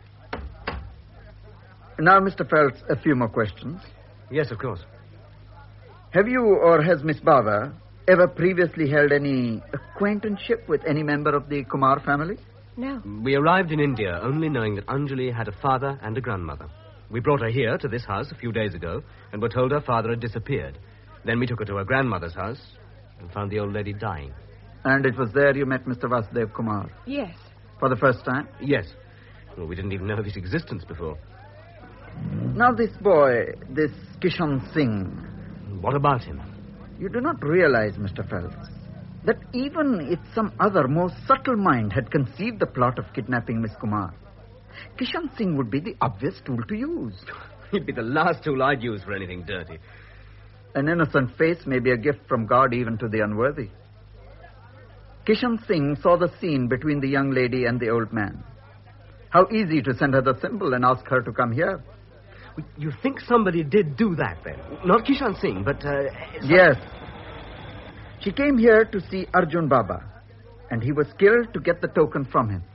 Now, Mister Phelps, a few more questions. Yes, of course. Have you or has Miss Baba ever previously held any acquaintanceship with any member of the Kumar family? No. We arrived in India only knowing that Anjali had a father and a grandmother. We brought her here to this house a few days ago and were told her father had disappeared. Then we took her to her grandmother's house and found the old lady dying. And it was there you met Mister Vasudev Kumar? Yes. For the first time? Yes. Well, we didn't even know of his existence before. Now this boy, this Kishan Singh... What about him? You do not realize, Mister Phelps, that even if some other, more subtle mind had conceived the plot of kidnapping Miss Kumar, Kishan Singh would be the obvious tool to use. He'd be the last tool I'd use for anything dirty. An innocent face may be a gift from God even to the unworthy. Kishan Singh saw the scene between the young lady and the old man. How easy to send her the symbol and ask her to come here. You think somebody did do that, then? Not Kishan Singh, but... Uh, some... Yes. She came here to see Arjun Baba, and he was killed to get the token from him.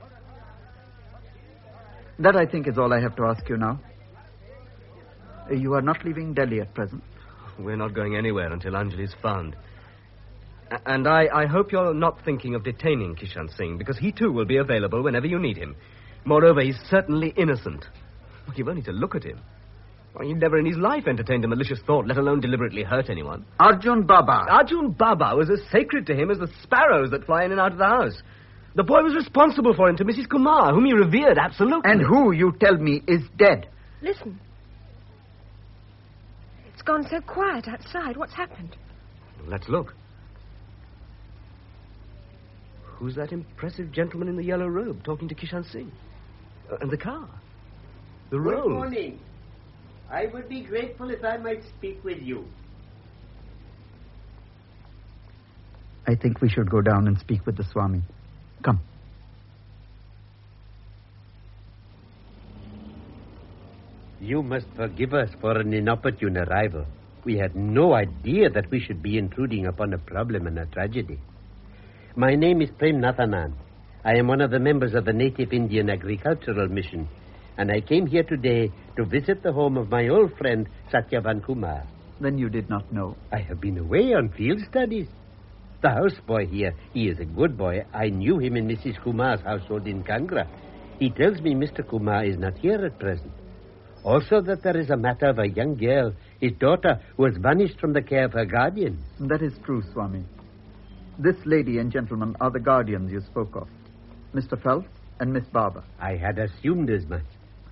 That, I think, is all I have to ask you now. You are not leaving Delhi at present? We're not going anywhere until Anjali's found. And I, I hope you're not thinking of detaining Kishan Singh, because he, too, will be available whenever you need him. Moreover, he's certainly innocent. You've only to look at him. Well, he never in his life entertained a malicious thought, let alone deliberately hurt anyone. Arjun Baba. Arjun Baba was as sacred to him as the sparrows that fly in and out of the house. The boy was responsible for him to Missus Kumar, whom he revered absolutely. And who, you tell me, is dead? Listen. It's gone so quiet outside. What's happened? Let's look. Who's that impressive gentleman in the yellow robe talking to Kishan Singh? Uh, and the car. The road. Good morning. I would be grateful if I might speak with you. I think we should go down and speak with the Swami. Come. You must forgive us for an inopportune arrival. We had no idea that we should be intruding upon a problem and a tragedy. My name is Prem Nathanan. I am one of the members of the Native Indian Agricultural Mission, and I came here today to visit the home of my old friend, Satyavan Kumar. Then you did not know. I have been away on field studies. The houseboy here, he is a good boy. I knew him in Missus Kumar's household in Kangra. He tells me Mister Kumar is not here at present. Also that there is a matter of a young girl, his daughter, who has vanished from the care of her guardians. That is true, Swami. This lady and gentleman are the guardians you spoke of, Mister Phelps and Miss Baba. I had assumed as much.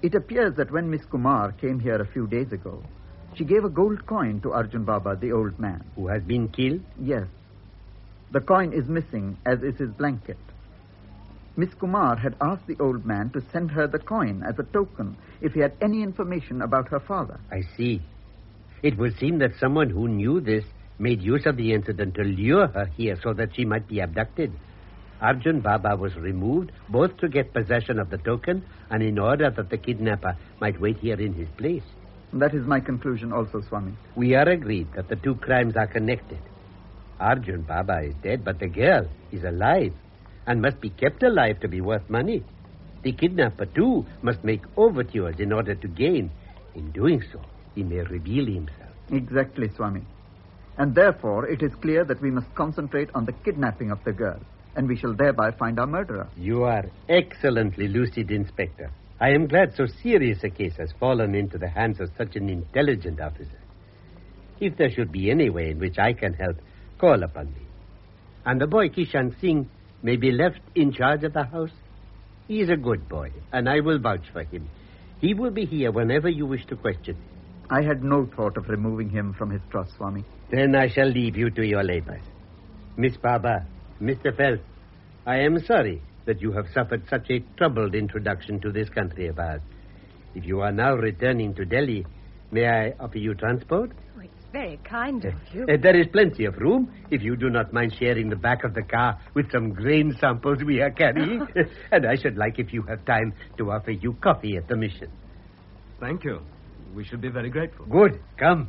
It appears that when Miss Kumar came here a few days ago, she gave a gold coin to Arjun Baba, the old man. Who has been killed? Yes. The coin is missing, as is his blanket. Miss Kumar had asked the old man to send her the coin as a token if he had any information about her father. I see. It would seem that someone who knew this made use of the incident to lure her here so that she might be abducted. Arjun Baba was removed both to get possession of the token and in order that the kidnapper might wait here in his place. That is my conclusion also, Swami. We are agreed that the two crimes are connected. Arjun Baba is dead, but the girl is alive and must be kept alive to be worth money. The kidnapper, too, must make overtures in order to gain. In doing so, he may reveal himself. Exactly, Swami. And therefore, it is clear that we must concentrate on the kidnapping of the girl, and we shall thereby find our murderer. You are excellently lucid, Inspector. I am glad so serious a case has fallen into the hands of such an intelligent officer. If there should be any way in which I can help, call upon me. And the boy Kishan Singh may be left in charge of the house. He is a good boy, and I will vouch for him. He will be here whenever you wish to question. I had no thought of removing him from his trust, Swami. Then I shall leave you to your labors. Miss Baba, Mister Felt, I am sorry that you have suffered such a troubled introduction to this country of ours. If you are now returning to Delhi, may I offer you transport? Oh, it's very kind of you. Uh, there is plenty of room, if you do not mind sharing the back of the car with some grain samples we are carrying. And I should like, if you have time, to offer you coffee at the mission. Thank you. We should be very grateful. Good. Come.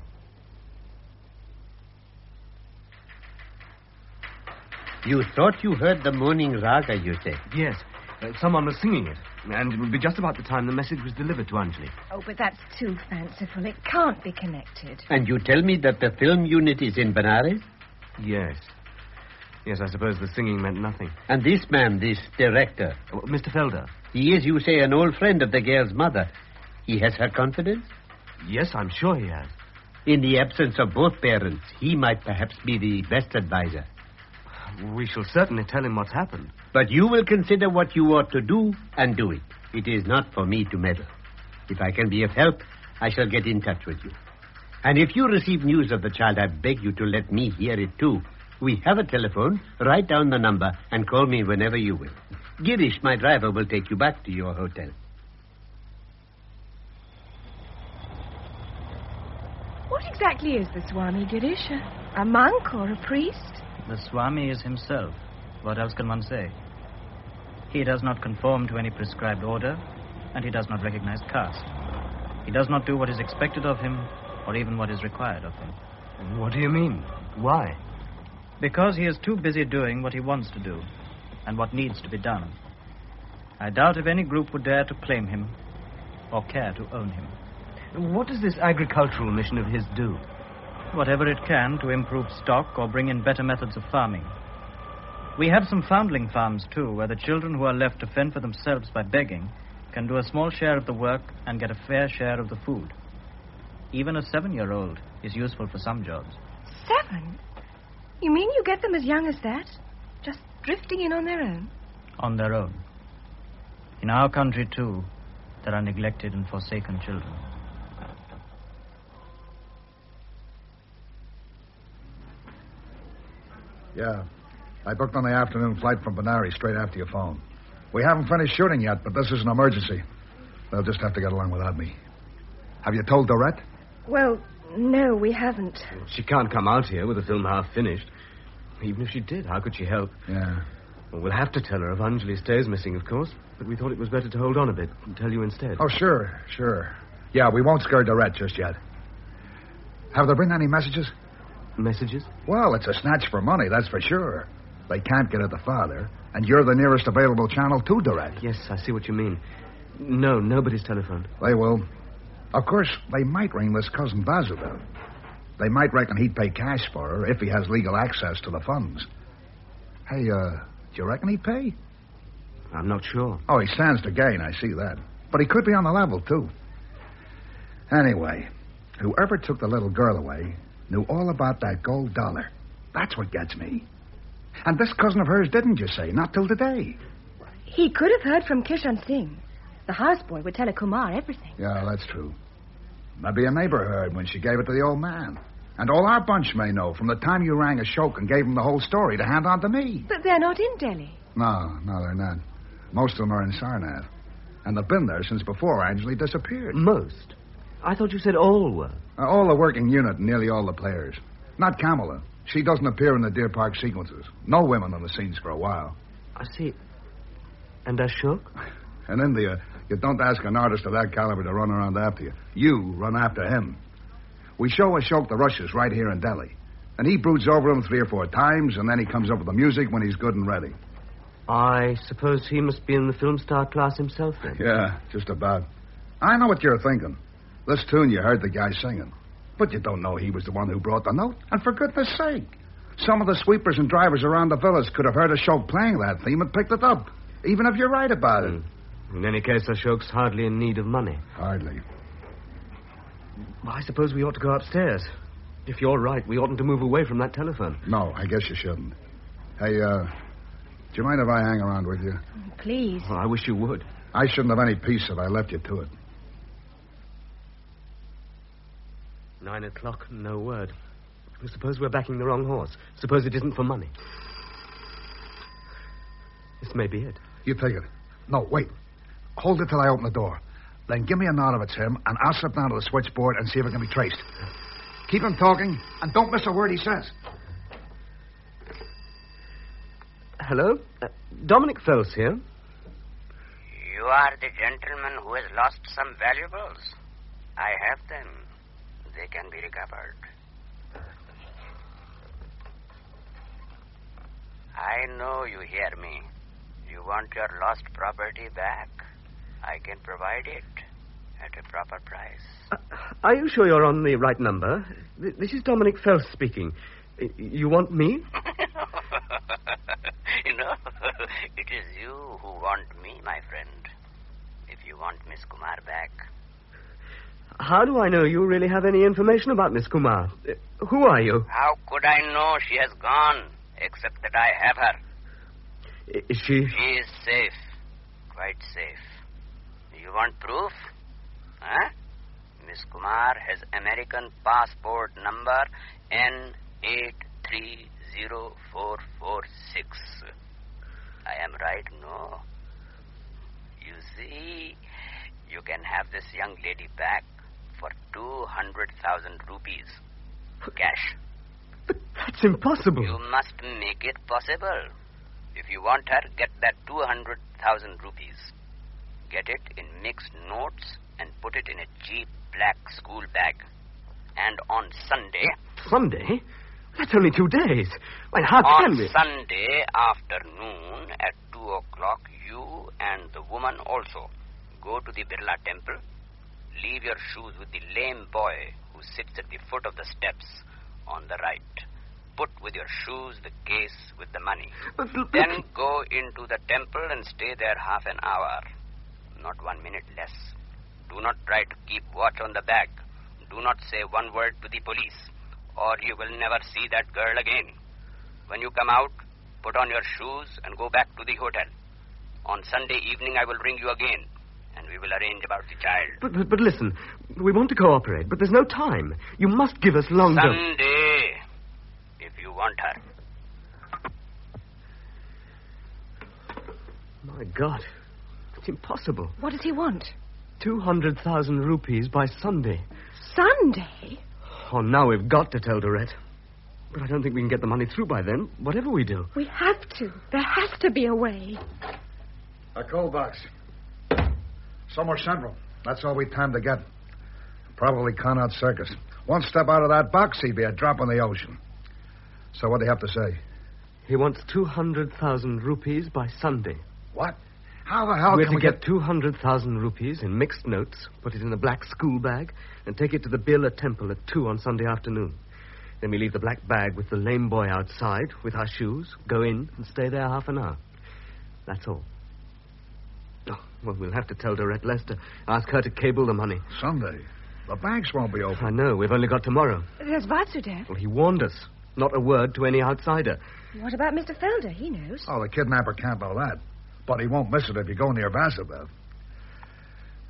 You thought you heard the morning raga, you say? Yes. Uh, someone was singing it. And it would be just about the time the message was delivered to Anjali. Oh, but that's too fanciful. It can't be connected. And you tell me that the film unit is in Benares? Yes. Yes, I suppose the singing meant nothing. And this man, this director? Oh, Mister Felder. He is, you say, an old friend of the girl's mother. He has her confidence? Yes, I'm sure he has. In the absence of both parents, he might perhaps be the best advisor. We shall certainly tell him what's happened. But you will consider what you ought to do and do it. It is not for me to meddle. If I can be of help, I shall get in touch with you. And if you receive news of the child, I beg you to let me hear it too. We have a telephone. Write down the number and call me whenever you will. Girish, my driver, will take you back to your hotel. What exactly is the Swami, Girish? A, a monk or a priest? The Swami is himself. What else can one say? He does not conform to any prescribed order, and he does not recognize caste. He does not do what is expected of him, or even what is required of him. What do you mean? Why? Because he is too busy doing what he wants to do, and what needs to be done. I doubt if any group would dare to claim him, or care to own him. What does this agricultural mission of his do? Whatever it can to improve stock or bring in better methods of farming. We have some foundling farms, too, where the children who are left to fend for themselves by begging can do a small share of the work and get a fair share of the food. Even a seven-year-old is useful for some jobs. Seven? You mean you get them as young as that? Just drifting in on their own? On their own. In our country, too, there are neglected and forsaken children. Yeah. I booked on the afternoon flight from Benares straight after your phone. We haven't finished shooting yet, but this is an emergency. They'll just have to get along without me. Have you told Dorette? Well, no, we haven't. She can't come out here with the film half finished. Even if she did, how could she help? Yeah. Well, we'll have to tell her if Anjali stays missing, of course. But we thought it was better to hold on a bit and tell you instead. Oh, sure, sure. Yeah, we won't scare Dorette just yet. Have they bring any messages? Messages? Well, it's a snatch for money, that's for sure. They can't get at the father, and you're the nearest available channel to Dorette. Yes, I see what you mean. No, nobody's telephoned. They will. Of course, they might ring this cousin Vasudel. They might reckon he'd pay cash for her if he has legal access to the funds. Hey, uh, do you reckon he'd pay? I'm not sure. Oh, he stands to gain, I see that. But he could be on the level, too. Anyway, whoever took the little girl away knew all about that gold dollar. That's what gets me. And this cousin of hers didn't, you say? Not till today. He could have heard from Kishan Singh. The houseboy would tell a Kumar everything. Yeah, that's true. Maybe a neighbor heard when she gave it to the old man. And all our bunch may know from the time you rang Ashok and gave him the whole story to hand on to me. But they're not in Delhi. No, no, they're not. Most of them are in Sarnath. And they've been there since before Anjali disappeared. Most? I thought you said all were. Uh, all the working unit and nearly all the players. Not Kamala. She doesn't appear in the Deer Park sequences. No women on the scenes for a while. I see. And Ashok? In India, you don't ask an artist of that caliber to run around after you. You run after him. We show Ashok the rushes right here in Delhi. And he broods over them three or four times, and then he comes up with the music when he's good and ready. I suppose he must be in the film star class himself, then? Yeah, just about. I know what you're thinking. This tune you heard the guy singing. But you don't know he was the one who brought the note. And for goodness sake, some of the sweepers and drivers around the villas could have heard Ashok playing that theme and picked it up, even if you're right about it. In any case, Ashok's hardly in need of money. Hardly. I suppose we ought to go upstairs. If you're right, we oughtn't to move away from that telephone. No, I guess you shouldn't. Hey, uh, do you mind if I hang around with you? Please. Oh, I wish you would. I shouldn't have any peace if I left you to it. Nine o'clock, no word. Suppose we're backing the wrong horse. Suppose it isn't for money. This may be it. You take it. No, wait. Hold it till I open the door. Then give me a nod if it's him, and I'll slip down to the switchboard and see if it can be traced. Keep him talking, and don't miss a word he says. Hello? Uh, Dominic Phelps here. You are the gentleman who has lost some valuables. I have them. They can be recovered. I know you hear me. You want your lost property back. I can provide it at a proper price. Uh, are you sure you're on the right number? This is Dominic Phelps speaking. You want me? You know, it is you who want me, my friend. If you want Miss Kumar back. How do I know you really have any information about Miss Kumar? Uh, who are you? How could I know she has gone, except that I have her? Is she... She is safe. Quite safe. You want proof? Huh? Miss Kumar has American passport number N eight three zero four four six. I am right, no? You see, you can have this young lady back for two hundred thousand rupees. Cash. But that's impossible. You must make it possible. If you want her, get that two hundred thousand rupees. Get it in mixed notes and put it in a cheap black school bag. And on Sunday... Sunday? That's only two days. Why, how on can we... Sunday afternoon at two o'clock, you and the woman also go to the Birla temple. Leave your shoes with the lame boy who sits at the foot of the steps on the right. Put with your shoes the case with the money. But, but, then go into the temple and stay there half an hour. Not one minute less. Do not try to keep watch on the bag. Do not say one word to the police, or you will never see that girl again. When you come out, put on your shoes and go back to the hotel. On Sunday evening, I will ring you again, and we will arrange about the child. But, but, but listen, we want to cooperate, but there's no time. You must give us longer. Sunday, if you want her. My God, it's impossible. What does he want? Two hundred thousand rupees by Sunday. Sunday? Oh, now we've got to tell Dorette. But I don't think we can get the money through by then, whatever we do. We have to. There has to be a way. A coal box. Somewhere central. That's all we time to get. Probably Connaught Circus. One step out of that box, he'd be a drop in the ocean. So what do you have to say? He wants two hundred thousand rupees by Sunday. What? How the hell We're can to we get two hundred thousand rupees in mixed notes, put it in a black school bag, and take it to the Birla temple at two on Sunday afternoon. Then we leave the black bag with the lame boy outside with our shoes, go in, and stay there half an hour. That's all. Oh, well, we'll have to tell Dorette Lester. Ask her to cable the money. Sunday? The banks won't be open. I know. We've only got tomorrow. There's Vasudev. Well, he warned us. Not a word to any outsider. What about Mister Felder? He knows. Oh, the kidnapper can't know that. But he won't miss it if you go near Vasudev.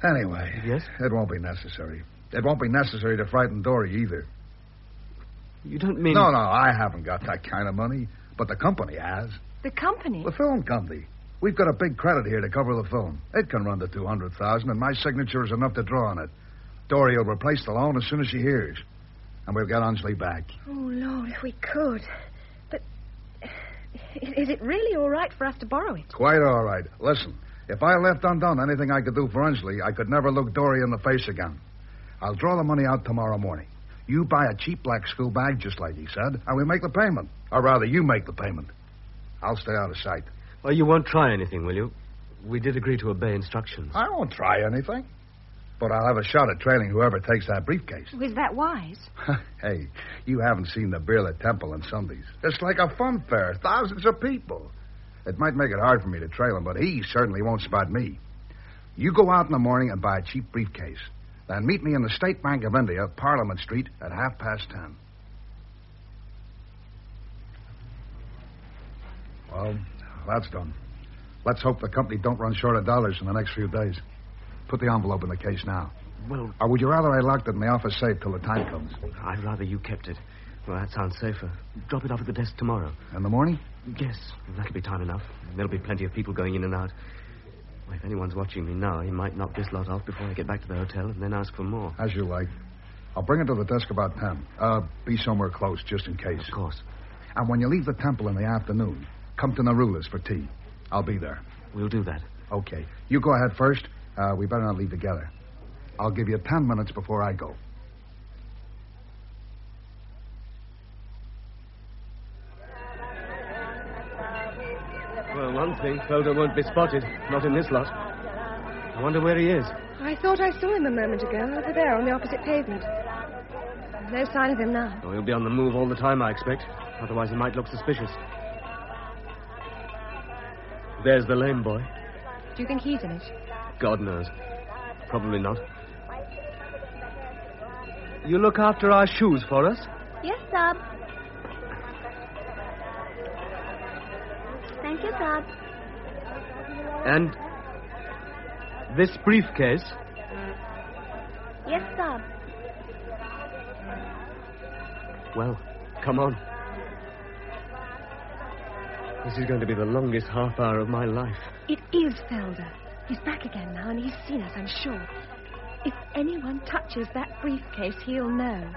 Anyway. Yes? It won't be necessary. It won't be necessary to frighten Dory either. You don't mean... No, no, I haven't got that kind of money. But the company has. The company? The film company. We've got a big credit here to cover the film. It can run to two hundred thousand dollars, and my signature is enough to draw on it. Dory will replace the loan as soon as she hears. And we'll get Anjali back. Oh, Lord, if we could. But is it really all right for us to borrow it? Quite all right. Listen, if I left undone anything I could do for Anjali, I could never look Dory in the face again. I'll draw the money out tomorrow morning. You buy a cheap black school bag, just like he said, and we make the payment. Or rather, you make the payment. I'll stay out of sight. Well, you won't try anything, will you? We did agree to obey instructions. I won't try anything. But I'll have a shot at trailing whoever takes that briefcase. Oh, is that wise? Hey, you haven't seen the Birla Temple on Sundays. It's like a fun fair. Thousands of people. It might make it hard for me to trail him, but he certainly won't spot me. You go out in the morning and buy a cheap briefcase. Then meet me in the State Bank of India, Parliament Street, at half past ten. Well, that's done. Let's hope the company don't run short of dollars in the next few days. Put the envelope in the case now. Well... Or would you rather I locked it in the office safe till the time comes? I'd rather you kept it. Well, that sounds safer. Drop it off at the desk tomorrow. In the morning? Yes, that'll be time enough. There'll be plenty of people going in and out. Well, if anyone's watching me now, he might knock this lot off before I get back to the hotel and then ask for more. As you like. I'll bring it to the desk about ten. Uh, be somewhere close, just in case. Of course. And when you leave the temple in the afternoon, come to Narula's for tea. I'll be there. We'll do that. Okay. You go ahead first. Uh, we better not leave together. I'll give you ten minutes before I go. Well, one thing, Felder won't be spotted. Not in this lot. I wonder where he is. I thought I saw him a moment ago, over there on the opposite pavement. No sign of him now. Oh, he'll be on the move all the time, I expect. Otherwise, he might look suspicious. There's the lame boy. Do you think he's in it? God knows. Probably not. You look after our shoes for us? Yes, Sab. Thank you, Sab. And this briefcase? Yes, Sab. Well, come on. This is going to be the longest half hour of my life. It is Felder. He's back again now, and he's seen us, I'm sure. If anyone touches that briefcase, he'll know.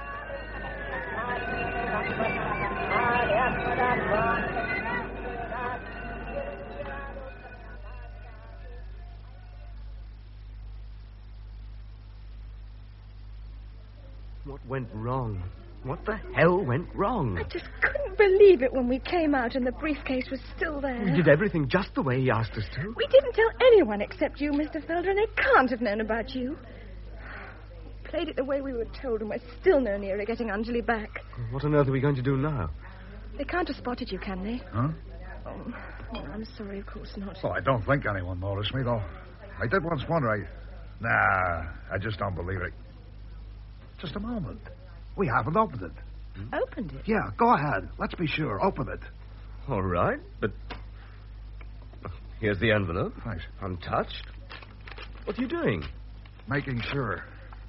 What went wrong? What the hell went wrong? I just couldn't believe it when we came out and the briefcase was still there. We did everything just the way he asked us to. We didn't tell anyone except you, Mister Felder, and they can't have known about you. We played it the way we were told, and we're still no nearer getting Anjali back. What on earth are we going to do now? They can't have spotted you, can they? Huh? Oh, I'm sorry, of course not. Well, I don't think anyone noticed me, though. I did once wonder. I... Nah, I just don't believe it. Just a moment. We haven't opened it. Hmm? Opened it? Yeah, go ahead. Let's be sure. Open it. All right, but... Here's the envelope. Thanks. Untouched. What are you doing? Making sure.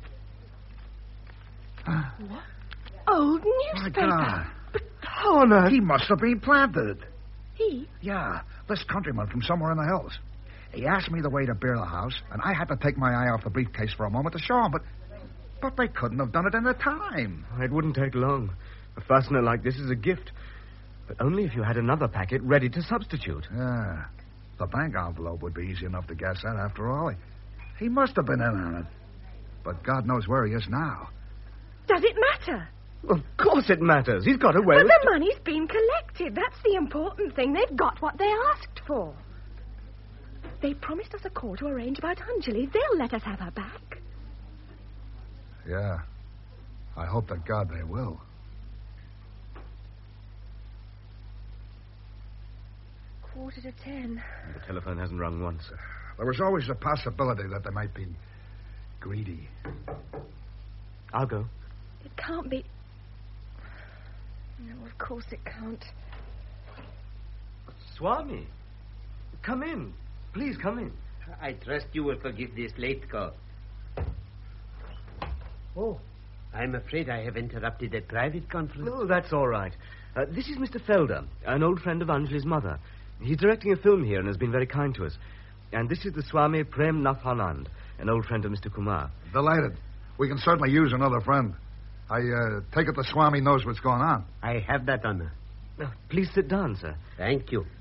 What? Old newspaper. My God. But how on earth? He must have been planted. He? Yeah, this countryman from somewhere in the hills. He asked me the way to Birla House, and I had to take my eye off the briefcase for a moment to show him, but... But they couldn't have done it in the time. It wouldn't take long. A fastener like this is a gift. But only if you had another packet ready to substitute. Yeah. The bank envelope would be easy enough to guess at, after all. He, he must have been in on it. But God knows where he is now. Does it matter? Of course it matters. He's got away but with... But the money's been collected. That's the important thing. They've got what they asked for. They promised us a call to arrange about Anjali. They'll let us have her back. Yeah. I hope to God they will. Quarter to ten. The telephone hasn't rung once. There was always the possibility that they might be greedy. I'll go. It can't be... No, of course it can't. Swami, come in. Please come in. I trust you will forgive this late call. Oh, I'm afraid I have interrupted a private conference. No, that's all right. Uh, this is Mister Felder, an old friend of Anjali's mother. He's directing a film here and has been very kind to us. And this is the Swami Prem Nath Anand, an old friend of Mister Kumar. Delighted. We can certainly use another friend. I uh, take it the Swami knows what's going on. I have that honor. Uh, please sit down, sir. Thank you.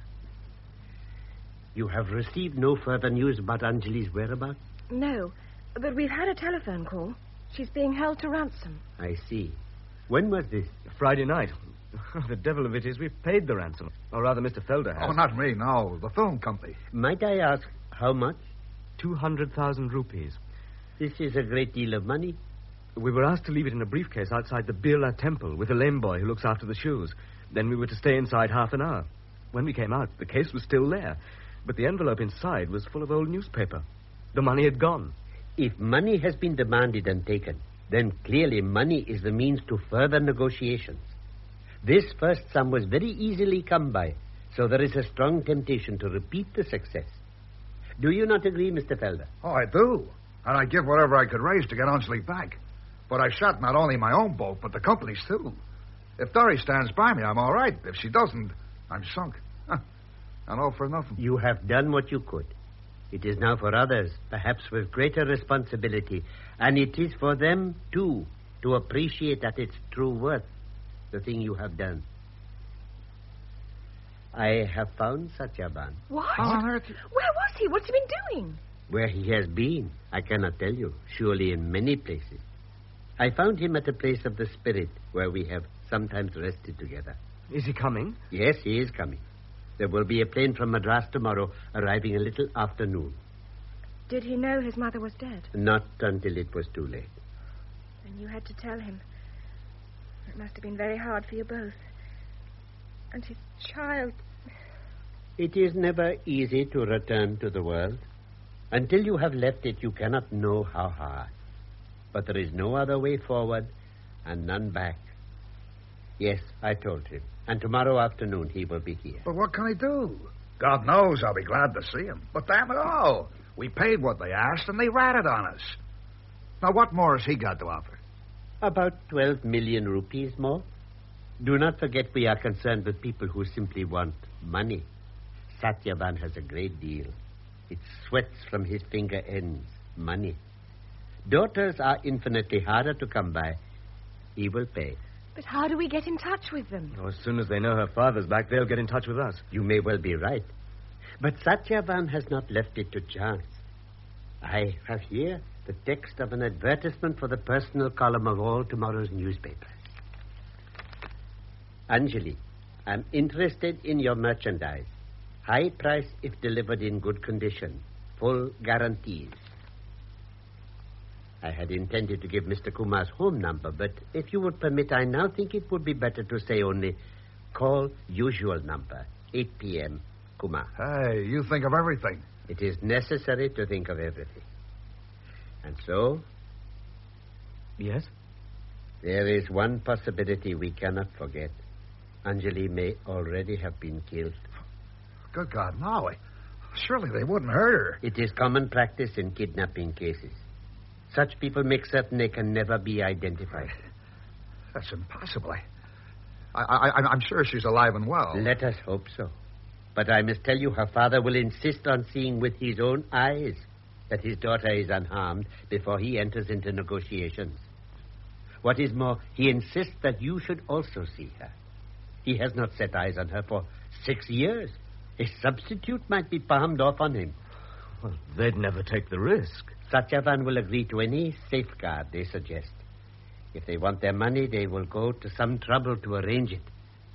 You have received no further news about Anjali's whereabouts? No, but we've had a telephone call. She's being held to ransom. I see. When was this? Friday night. The devil of it is we've paid the ransom. Or rather, Mister Felder has. Oh, not me, no. The film company. Might I ask how much? Two hundred thousand rupees. This is a great deal of money. We were asked to leave it in a briefcase outside the Birla temple with a lame boy who looks after the shoes. Then we were to stay inside half an hour. When we came out, the case was still there. But the envelope inside was full of old newspaper. The money had gone. If money has been demanded and taken, then clearly money is the means to further negotiations. This first sum was very easily come by, so there is a strong temptation to repeat the success. Do you not agree, Mister Felder? Oh, I do. And I'd give whatever I could raise to get Anjali back. But I shot not only my own boat, but the company's too. If Dory stands by me, I'm all right. If she doesn't, I'm sunk. Huh. And all for nothing. You have done what you could. It is now for others, perhaps with greater responsibility, and it is for them, too, to appreciate at its true worth the thing you have done. I have found Satyavan. What? Where was he? What's he been doing? Where he has been, I cannot tell you. Surely in many places. I found him at a place of the spirit where we have sometimes rested together. Is he coming? Yes, he is coming. There will be a plane from Madras tomorrow, arriving a little after noon. Did he know his mother was dead? Not until it was too late. And you had to tell him. It must have been very hard for you both. And his child... It is never easy to return to the world. Until you have left it, you cannot know how hard. But there is no other way forward and none back. Yes, I told him. And tomorrow afternoon he will be here. But what can I do? God knows I'll be glad to see him. But damn it all, we paid what they asked and they ratted on us. Now, what more has he got to offer? About twelve million rupees more. Do not forget we are concerned with people who simply want money. Satyavan has a great deal. It sweats from his finger ends. Money. Daughters are infinitely harder to come by. He will pay. But how do we get in touch with them? Oh, as soon as they know her father's back, they'll get in touch with us. You may well be right. But Satyavan has not left it to chance. I have here the text of an advertisement for the personal column of all tomorrow's newspapers. Anjali, I'm interested in your merchandise. High price if delivered in good condition. Full guarantees. I had intended to give Mister Kumar's home number, but if you would permit, I now think it would be better to say only, call usual number, eight p.m., Kumar. Hey, you think of everything. It is necessary to think of everything. And so? Yes? There is one possibility we cannot forget. Anjali may already have been killed. Good God, no. Surely they wouldn't hurt her. It is common practice in kidnapping cases. Such people make certain they can never be identified. That's impossible. I, I, I, I'm sure she's alive and well. Let us hope so. But I must tell you, her father will insist on seeing with his own eyes that his daughter is unharmed before he enters into negotiations. What is more, he insists that you should also see her. He has not set eyes on her for six years. A substitute might be palmed off on him. Well, they'd never take the risk. Satyavan will agree to any safeguard they suggest. If they want their money, they will go to some trouble to arrange it.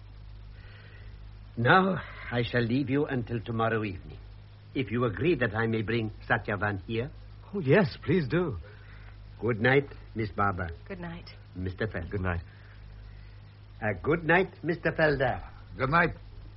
Now, I shall leave you until tomorrow evening. If you agree that I may bring Satyavan here. Oh, yes, please do. Good night, Miss Barber. Good night. Mister Felder. Good night. Uh, good night, Mister Felder. Good night.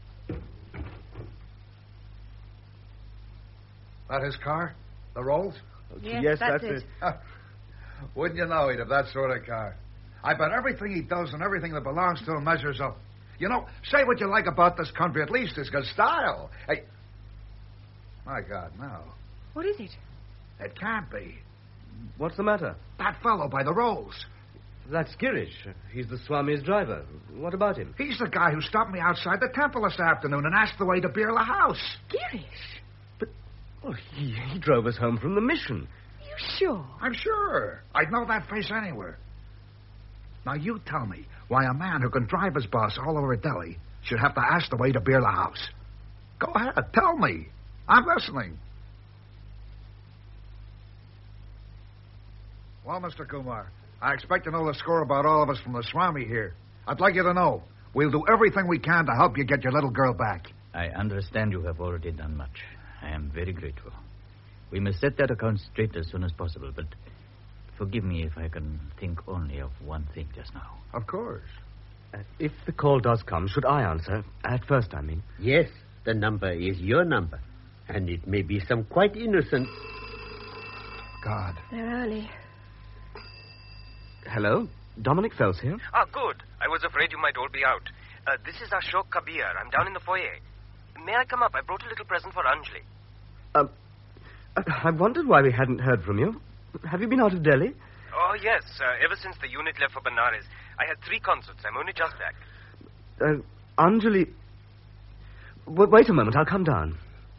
That his car? The Rolls? Yes, yes that's, that's it. it. Wouldn't you know he'd have that sort of car? I bet everything he does and everything that belongs to him measures up. You know, say what you like about this country, at least it's got style. Hey, my God, no. What is it? It can't be. What's the matter? That fellow by the rolls. That's Girish. He's the Swami's driver. What about him? He's the guy who stopped me outside the temple this afternoon and asked the way to Birla House. Girish? But well, he, he drove us home from the mission. You sure? I'm sure. I'd know that face anywhere. Now, you tell me why a man who can drive his bus all over Delhi should have to ask the way to Birla House. Go ahead, tell me. I'm listening. Well, Mister Kumar, I expect to know the score about all of us from the Swami here. I'd like you to know we'll do everything we can to help you get your little girl back. I understand you have already done much. I am very grateful. We must set that account straight as soon as possible, but forgive me if I can think only of one thing just now. Of course. Uh, if the call does come, should I answer? At first, I mean. Yes, the number is your number. And it may be some quite innocent... God. They're early. Hello? Dominic Phelps here? Ah, good. I was afraid you might all be out. Uh, this is Ashok Kabir. I'm down in the foyer. May I come up? I brought a little present for Anjali. Um, I wondered why we hadn't heard from you. Have you been out of Delhi? Oh, yes. Uh, ever since the unit left for Benares. I had three concerts. I'm only just back. Uh, Anjali... W- wait a moment. I'll come down.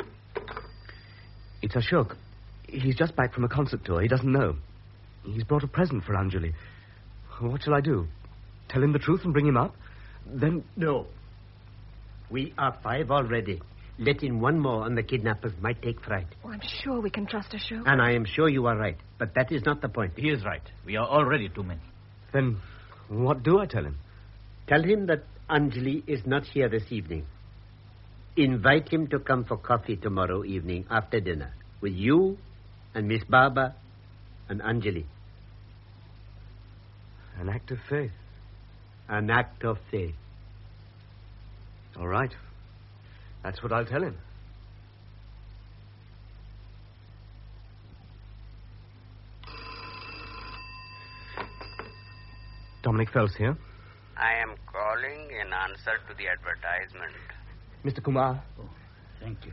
It's Ashok. He's just back from a concert tour. He doesn't know. He's brought a present for Anjali. What shall I do? Tell him the truth and bring him up? Then... No. We are five already. Letting one more on the kidnappers might take fright. Oh, I'm sure we can trust Ashok. And I am sure you are right. But that is not the point. He is right. We are already too many. Then what do I tell him? Tell him that Anjali is not here this evening. Invite him to come for coffee tomorrow evening after dinner with you and Miss Baba and Anjali. An act of faith. An act of faith. All right. That's what I'll tell him. Dominic Phelps here. I am calling in answer to the advertisement. Mister Kumar. Oh, thank you.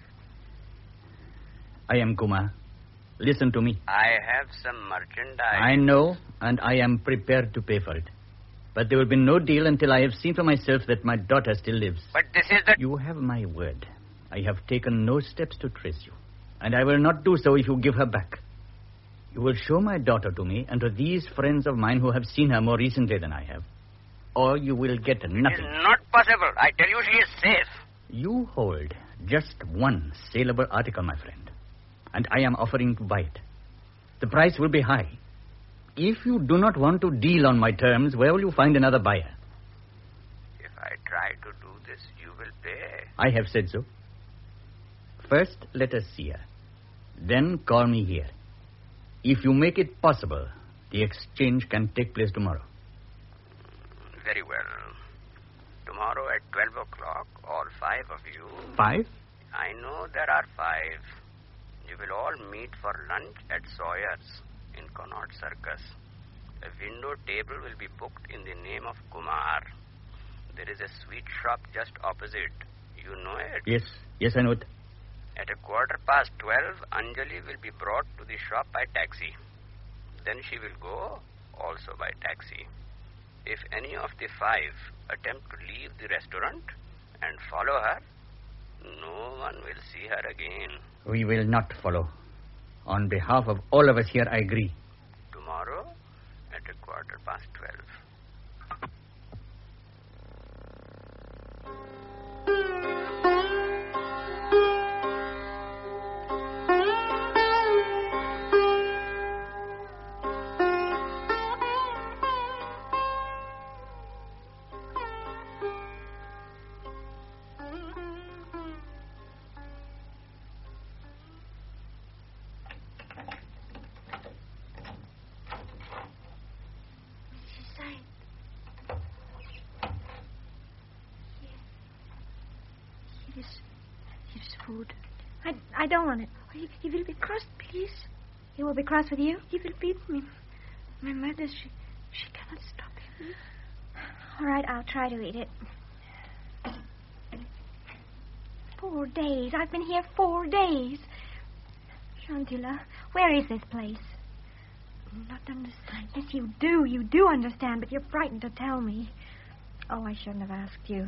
I am Kumar. Listen to me. I have some merchandise. I know, and I am prepared to pay for it. But there will be no deal until I have seen for myself that my daughter still lives. But this is the... You have my word. I have taken no steps to trace you. And I will not do so if you give her back. You will show my daughter to me and to these friends of mine who have seen her more recently than I have. Or you will get nothing. It is not possible. I tell you she is safe. You hold just one saleable article, my friend. And I am offering to buy it. The price will be high. If you do not want to deal on my terms, where will you find another buyer? If I try to do this, you will pay. I have said so. First, let us see her. Then call me here. If you make it possible, the exchange can take place tomorrow. Very well. Tomorrow at twelve o'clock, all five of you... Five? I know there are five. You will all meet for lunch at Sawyer's in Connaught Circus. A window table will be booked in the name of Kumar. There is a sweet shop just opposite. You know it? Yes, yes, I know it. At a quarter past twelve, Anjali will be brought to the shop by taxi. Then she will go also by taxi. If any of the five attempt to leave the restaurant and follow her, no one will see her again. We will not follow. On behalf of all of us here, I agree. Tomorrow at a quarter past twelve. Food. I, I don't want it. He, he will be cross, please. He will be cross with you? He will beat me. My mother, she, she cannot stop him. All right, I'll try to eat it. Four days. I've been here four days. Shantila, where is this place? not understand. Yes, you do. You do understand, but you're frightened to tell me. Oh, I shouldn't have asked you.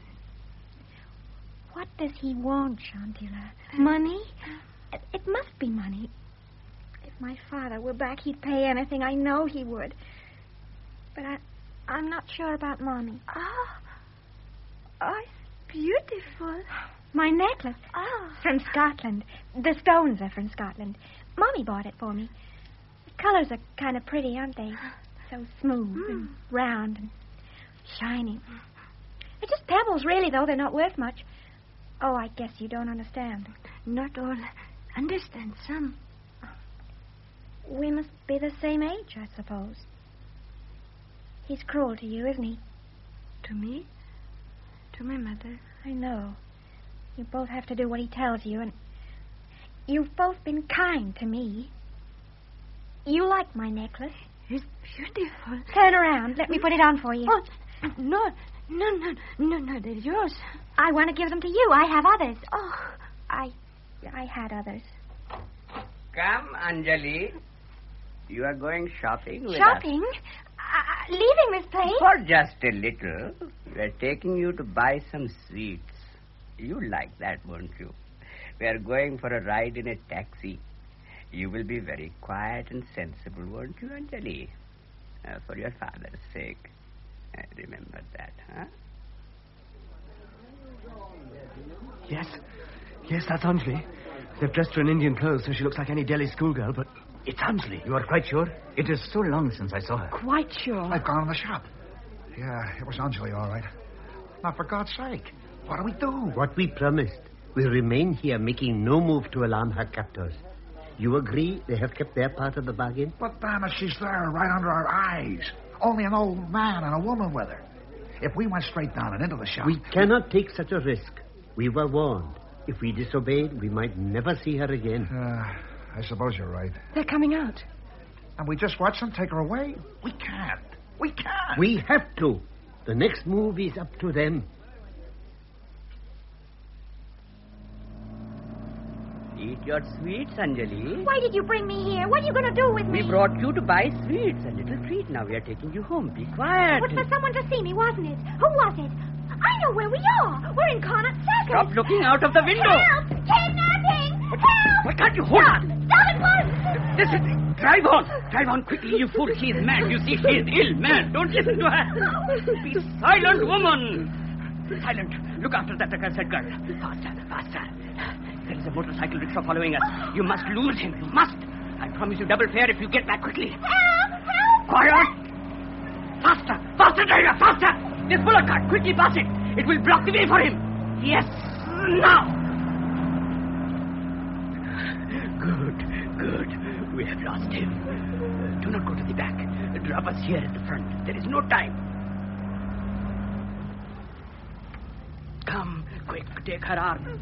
What does he want, Chantila? Money? It, it must be money. If my father were back, he'd pay anything. I know he would. But I, I'm not sure about Mommy. Oh. Oh, it's beautiful. My necklace. Oh. From Scotland. The stones are from Scotland. Mommy bought it for me. The colors are kind of pretty, aren't they? So smooth mm. and round and shining. They're just pebbles, really, though. They're not worth much. Oh, I guess you don't understand. Not all. Understand some. We must be the same age, I suppose. He's cruel to you, isn't he? To me? To my mother? I know. You both have to do what he tells you, and you've both been kind to me. You like my necklace. It's beautiful. Turn around. Let me put it on for you. Oh, no, no, no, no, no, they're yours. I want to give them to you. I have others. Oh, I, I had others. Come, Anjali. You are going shopping with shopping? us. Uh, leaving this place? For just a little. We are taking you to buy some sweets. You like that, won't you? We are going for a ride in a taxi. You will be very quiet and sensible, won't you, Anjali? Uh, for your father's sake. Uh, remember that, huh? Yes. Yes, that's Anjali. They've dressed her in Indian clothes so she looks like any Delhi schoolgirl, but it's Anjali. You are quite sure? It is so long since I saw her. Quite sure. I've gone in the shop. Yeah, it was Anjali, all right. Now, for God's sake, what do we do? What we promised. We'll remain here, making no move to alarm her captors. You agree they have kept their part of the bargain? But, damn it, she's there right under our eyes. Only an old man and a woman with her. If we went straight down and into the shop... We cannot take such a risk. We were warned. If we disobeyed, we might never see her again. Uh, I suppose you're right. They're coming out. And we just watch them take her away? We can't. We can't. We have to. The next move is up to them. Eat your sweets, Anjali. Why did you bring me here? What are you going to do with me? We brought you to buy sweets. A little treat. Now we are taking you home. Be quiet. It was for someone to see me, wasn't it? Who was it? I know where we are. We're in Connaught Circus. Stop looking out of the window. Help! Kidnapping! Help! Why can't you hold Stop. on? Stop at once! Listen. Drive on. Drive on quickly, you fool. She is mad. You see, she is ill, mad. Don't listen to her. Be silent, woman. Silent. Look after that accursed girl. Faster, faster. There is a motorcycle rickshaw following us. You must lose him. You must. I promise you double fare if you get back quickly. Help! Help! Quiet! Faster! Faster, driver! Faster! This bullock cart! Quickly pass it! It will block the way for him! Yes! Now! Good, good. We have lost him. Uh, do not go to the back. Drop us here at the front. There is no time. Come, quick, take her arm.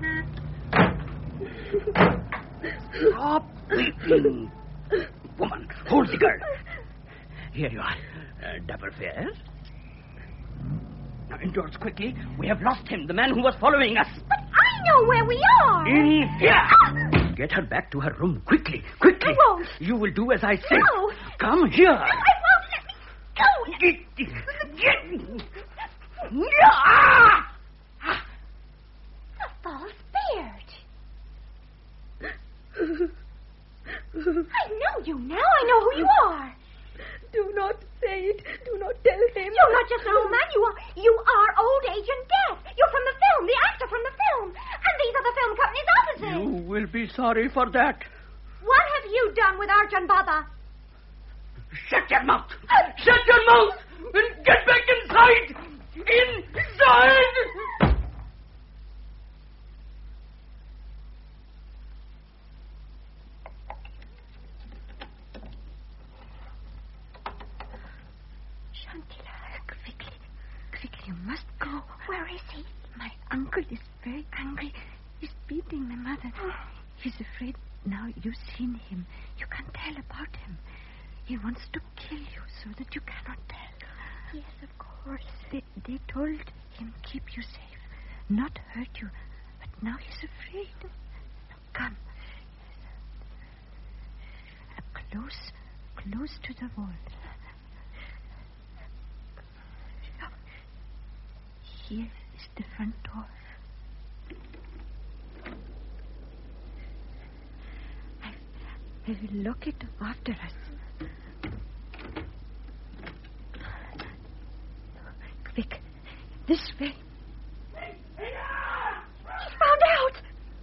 Stop weeping. Woman, hold the girl. Here you are. Uh, double fare. Now indoors quickly. We have lost him, the man who was following us. But I know where we are. In here. Ah! Get her back to her room, quickly, quickly. I won't. You will do as I say. No. Come here. No, I won't. Let me go. Get, get. Ah! A false beard. I know you now. I know who you are. Do not say it. Do not tell him. You're not just an old man. You are you are old Agent Death. You're from the film, the actor from the film. And these are the film company's officers. You will be sorry for that. What have you done with Arjun Baba? Shut your mouth. Shut your mouth. And get back inside. Inside. You must go. Where is he? My uncle is very angry. He's beating my mother. He's afraid now you've seen him. You can't tell about him. He wants to kill you so that you cannot tell. Yes, of course. They, they told him keep you safe, not hurt you. But now he's afraid. Now come. A close, close to the wall. Here is the front door. I, I will lock it after us. Quick, this way. He's found out!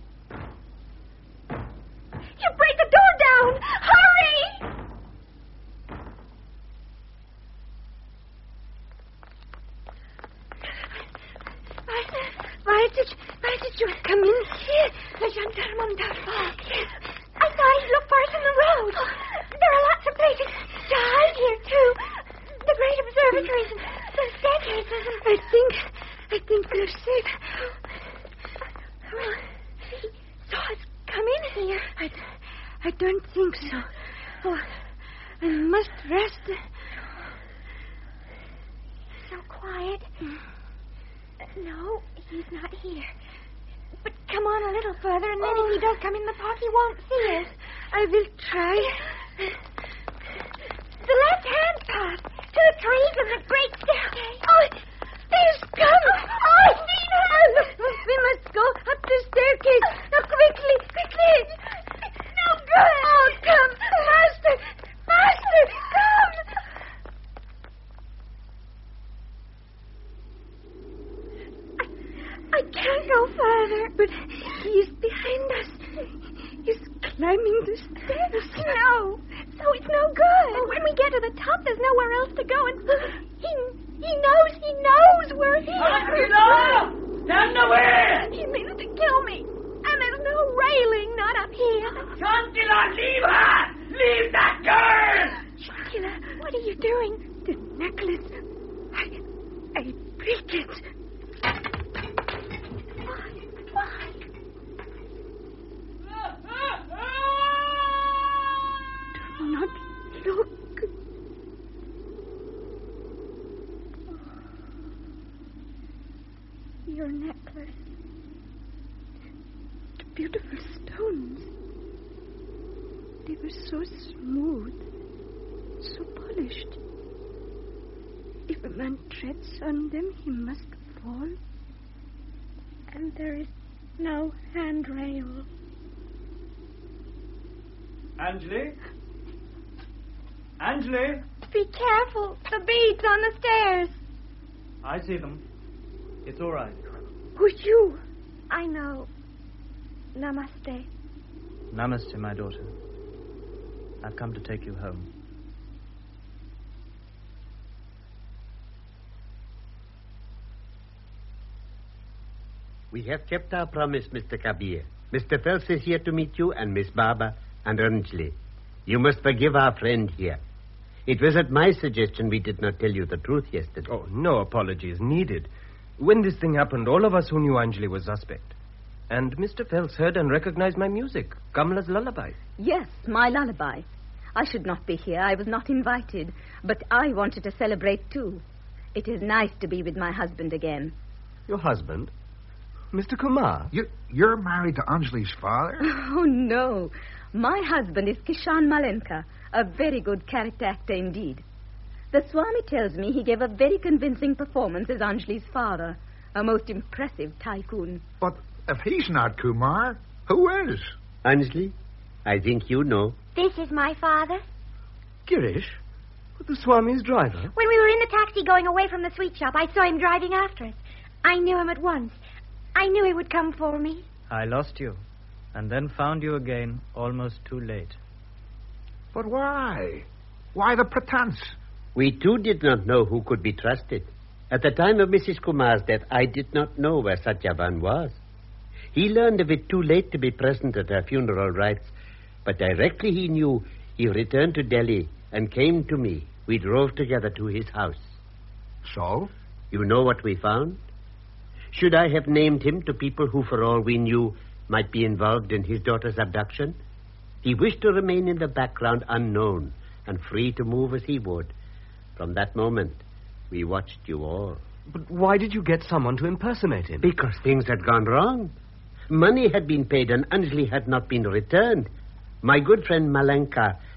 You break the door down! Hurry! Why, why did, why did you come in here? The gendarme on that park. Yes, I thought he'd look for us on the road. There are lots of places to hide here, too. The great observatories and the staircases and... I think, I think we're safe. Well, he saw us come in here. I, I don't think so. Oh, I must rest. So quiet. No, he's not here. But come on a little further, and then oh. if he does come in the park, he won't see us. I will try. The left-hand path to the trees and the great staircase. Oh, there's come. Oh, I've seen her. We must go up the staircase. Now, quickly, quickly. It's no good. Oh, come. Master, Master, come. I can't go further. But he is behind us. He's climbing the stairs. No. So it's no good. Well, when we get to the top, there's nowhere else to go. And he, he knows, he knows we're here. Tranquilo! Stand away! He means to kill me. And there's no railing, not up here. Tranquila, leave her! Leave that girl! Tranquila, what are you doing? The necklace. I, I break it. Why? Do not look. Your necklace. The beautiful stones. They were so smooth, so polished. If a man treads on them, he must fall. And there is no handrail. Angeli? Angeli? Be careful. The beads on the stairs. I see them. It's all right. Who's you? I know. Namaste. Namaste, my daughter. I've come to take you home. We have kept our promise, Mister Kabir. Mister Phelps is here to meet you, and Miss Barber and Angeli. You must forgive our friend here. It was at my suggestion we did not tell you the truth yesterday. Oh, no apologies needed. When this thing happened, all of us who knew Angeli was suspect. And Mister Phelps heard and recognized my music, Kamala's lullaby. Yes, my lullaby. I should not be here. I was not invited. But I wanted to celebrate, too. It is nice to be with my husband again. Your husband? Mister Kumar? You, you're married to Anjali's father? Oh, no. My husband is Kishan Malenka, a very good character actor indeed. The Swami tells me he gave a very convincing performance as Anjali's father, a most impressive tycoon. But if he's not Kumar, who is? Anjali, I think you know. This is my father. Girish? The Swami's driver? When we were in the taxi going away from the sweet shop, I saw him driving after us. I knew him at once. I knew he would come for me. I lost you, and then found you again almost too late. But why? Why the pretense? We too did not know who could be trusted. At the time of Missus Kumar's death, I did not know where Satyavan was. He learned of it too late to be present at her funeral rites, but directly he knew, he returned to Delhi and came to me. We drove together to his house. So? You know what we found? Should I have named him to people who, for all we knew, might be involved in his daughter's abduction? He wished to remain in the background unknown and free to move as he would. From that moment, we watched you all. But why did you get someone to impersonate him? Because things had gone wrong. Money had been paid and Anjali had not been returned. My good friend Malenka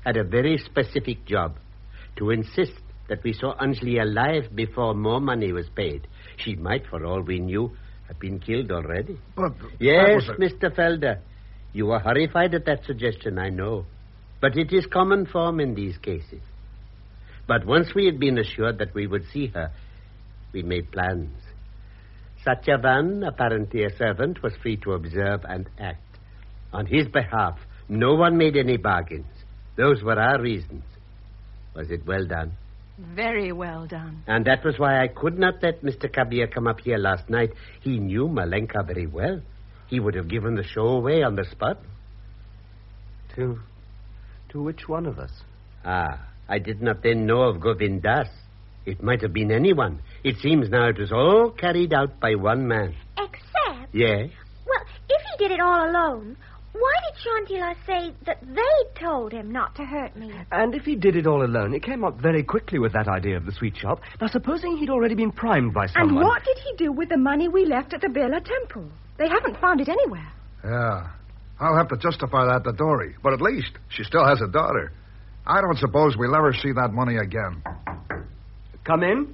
had a very specific job. To insist that we saw Anjali alive before more money was paid. She might, for all we knew, have been killed already. But... Yes, a... Mister Felder. You were horrified at that suggestion, I know. But it is common form in these cases. But once we had been assured that we would see her, we made plans. Satyavan, apparently a servant, was free to observe and act. On his behalf, no one made any bargains. Those were our reasons. Was it well done? Very well done. And that was why I could not let Mister Kabir come up here last night. He knew Malenka very well. He would have given the show away on the spot. To... to which one of us? Ah, I did not then know of Govindas. It might have been anyone. It seems now it was all carried out by one man. Except... Yes? Well, if he did it all alone, why did Shantila say that they told him not to hurt me? And if he did it all alone, he came up very quickly with that idea of the sweet shop. Now, supposing he'd already been primed by someone... And what did he do with the money we left at the Birla Temple? They haven't found it anywhere. Yeah. I'll have to justify that to Dory. But at least she still has a daughter. I don't suppose we'll ever see that money again. Come in.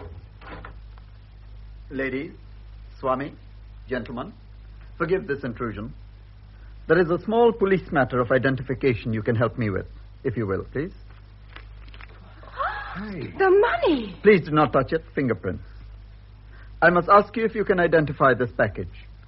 Ladies, Swami, gentlemen, forgive this intrusion. There is a small police matter of identification you can help me with, if you will, please. Hey. The money! Please do not touch it. Fingerprints. I must ask you if you can identify this package.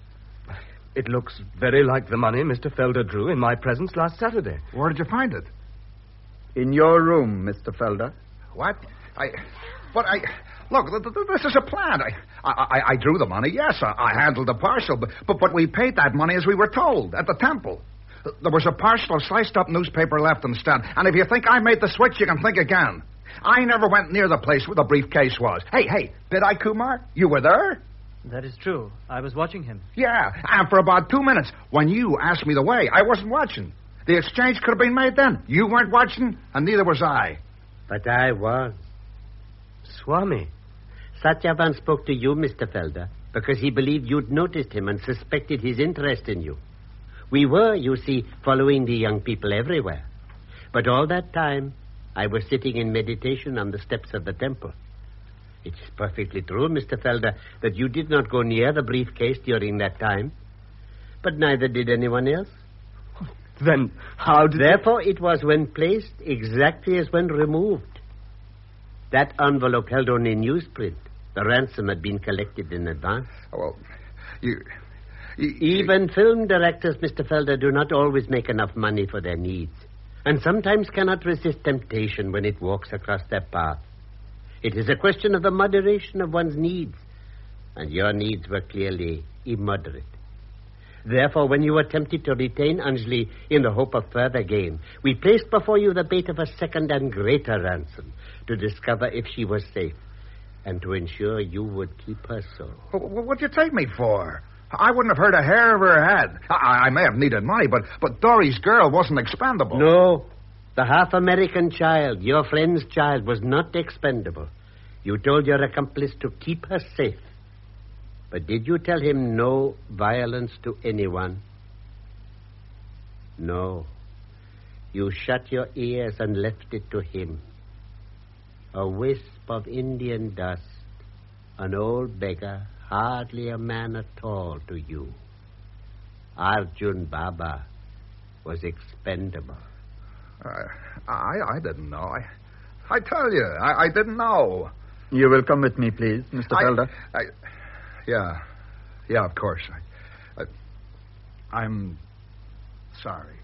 It looks very like the money Mister Felder drew in my presence last Saturday. Where did you find it? In your room, Mister Felder. What? I... But I... Look, th- th- this is a plan. I, I, I drew the money, yes. I, I handled the parcel, but, but but we paid that money as we were told, at the temple. There was a parcel of sliced-up newspaper left instead, and if you think I made the switch, you can think again. I never went near the place where the briefcase was. Hey, hey, did I, Kumar? You were there? That is true. I was watching him. Yeah, and for about two minutes, when you asked me the way, I wasn't watching. The exchange could have been made then. You weren't watching, and neither was I. But I was. Swami. Satyavan spoke to you, Mister Felder, because he believed you'd noticed him and suspected his interest in you. We were, you see, following the young people everywhere. But all that time, I was sitting in meditation on the steps of the temple. It is perfectly true, Mister Felder, that you did not go near the briefcase during that time. But neither did anyone else. Then how did... Therefore, it was when placed exactly as when removed. That envelope held only newsprint. The ransom had been collected in advance. Oh, well, you... you Even film directors, Mister Felder, do not always make enough money for their needs, and sometimes cannot resist temptation when it walks across their path. It is a question of the moderation of one's needs, and your needs were clearly immoderate. Therefore, when you were tempted to retain Anjali in the hope of further gain, we placed before you the bait of a second and greater ransom to discover if she was safe and to ensure you would keep her so. What'd you take me for? I wouldn't have hurt a hair of her head. I, I may have needed money, but, but Dory's girl wasn't expendable. No. The half-American child, your friend's child, was not expendable. You told your accomplice to keep her safe. But did you tell him no violence to anyone? No. You shut your ears and left it to him. A wisp of Indian dust, an old beggar, hardly a man at all to you. Arjun Baba was expendable. Uh, I I didn't know. I I tell you, I, I didn't know. You will come with me, please, Mister I, Felder. I, yeah, yeah, of course. I, I, I'm sorry.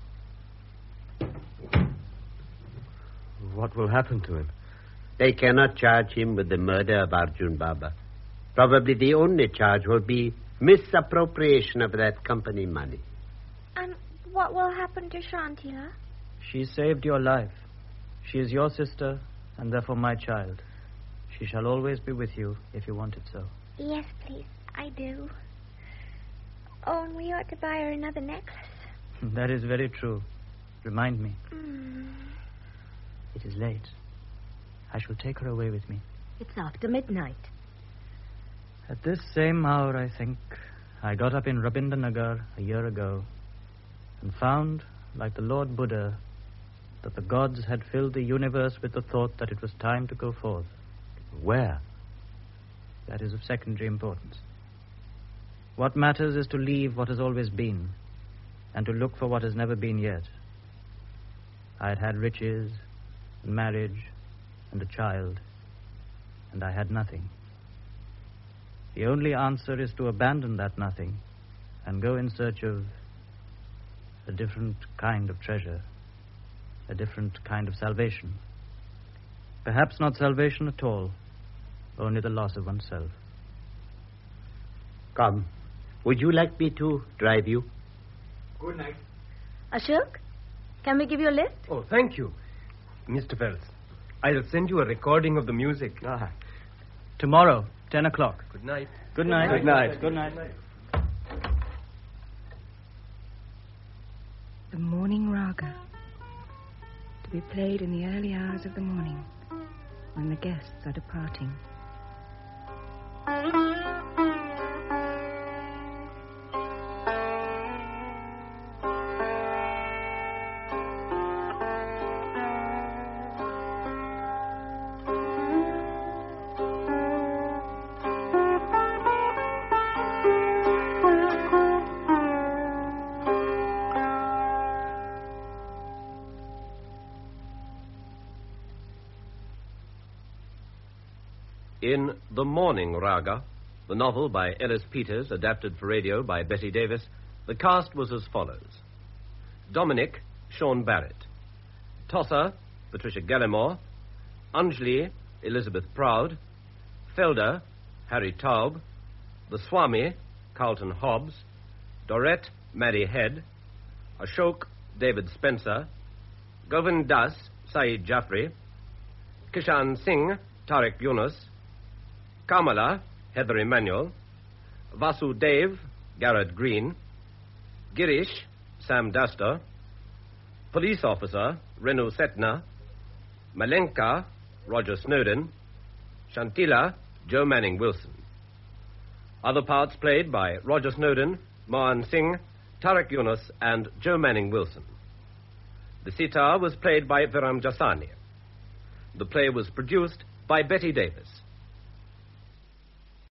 What will happen to him? They cannot charge him with the murder of Arjun Baba. Probably the only charge will be misappropriation of that company money. And what will happen to Shantila? She saved your life. She is your sister, and therefore my child. She shall always be with you if you want it so. Yes, please, I do. Oh, and we ought to buy her another necklace. That is very true. Remind me. Mm. It is late. I shall take her away with me. It's after midnight. At this same hour, I think, I got up in Rabindranagar a year ago and found, like the Lord Buddha, that the gods had filled the universe with the thought that it was time to go forth. Where? That is of secondary importance. What matters is to leave what has always been, and to look for what has never been yet. I had had riches, and marriage, and a child, and I had nothing. The only answer is to abandon that nothing and go in search of a different kind of treasure, a different kind of salvation. Perhaps not salvation at all, only the loss of oneself. Come. Would you like me to drive you? Good night. Ashok, can we give you a lift? Oh, thank you. Mister Phelps, I'll send you a recording of the music. Ah. Tomorrow, ten o'clock. Good night. Good night. Good night. Good night. The Morning Raga, to be played in the early hours of the morning when the guests are departing. In The Morning Raga, the novel by Ellis Peters, adapted for radio by Betty Davis, the cast was as follows. Dominic, Sean Barrett. Tosser, Patricia Gallimore. Anjali, Elizabeth Proud. Felder, Harry Taub. The Swami, Carlton Hobbs. Dorette, Mary Head. Ashok, David Spencer. Govind Das, Saeed Jaffrey. Kishan Singh, Tariq Yunus. Kamala, Heather Emanuel. Vasudev, Garrett Green. Girish, Sam Duster. Police Officer, Renu Setna. Malenka, Roger Snowden. Shantila, Joe Manning Wilson. Other parts played by Roger Snowden, Mohan Singh, Tariq Yunus, and Joe Manning Wilson. The sitar was played by Viram Jasani. The play was produced by Betty Davis.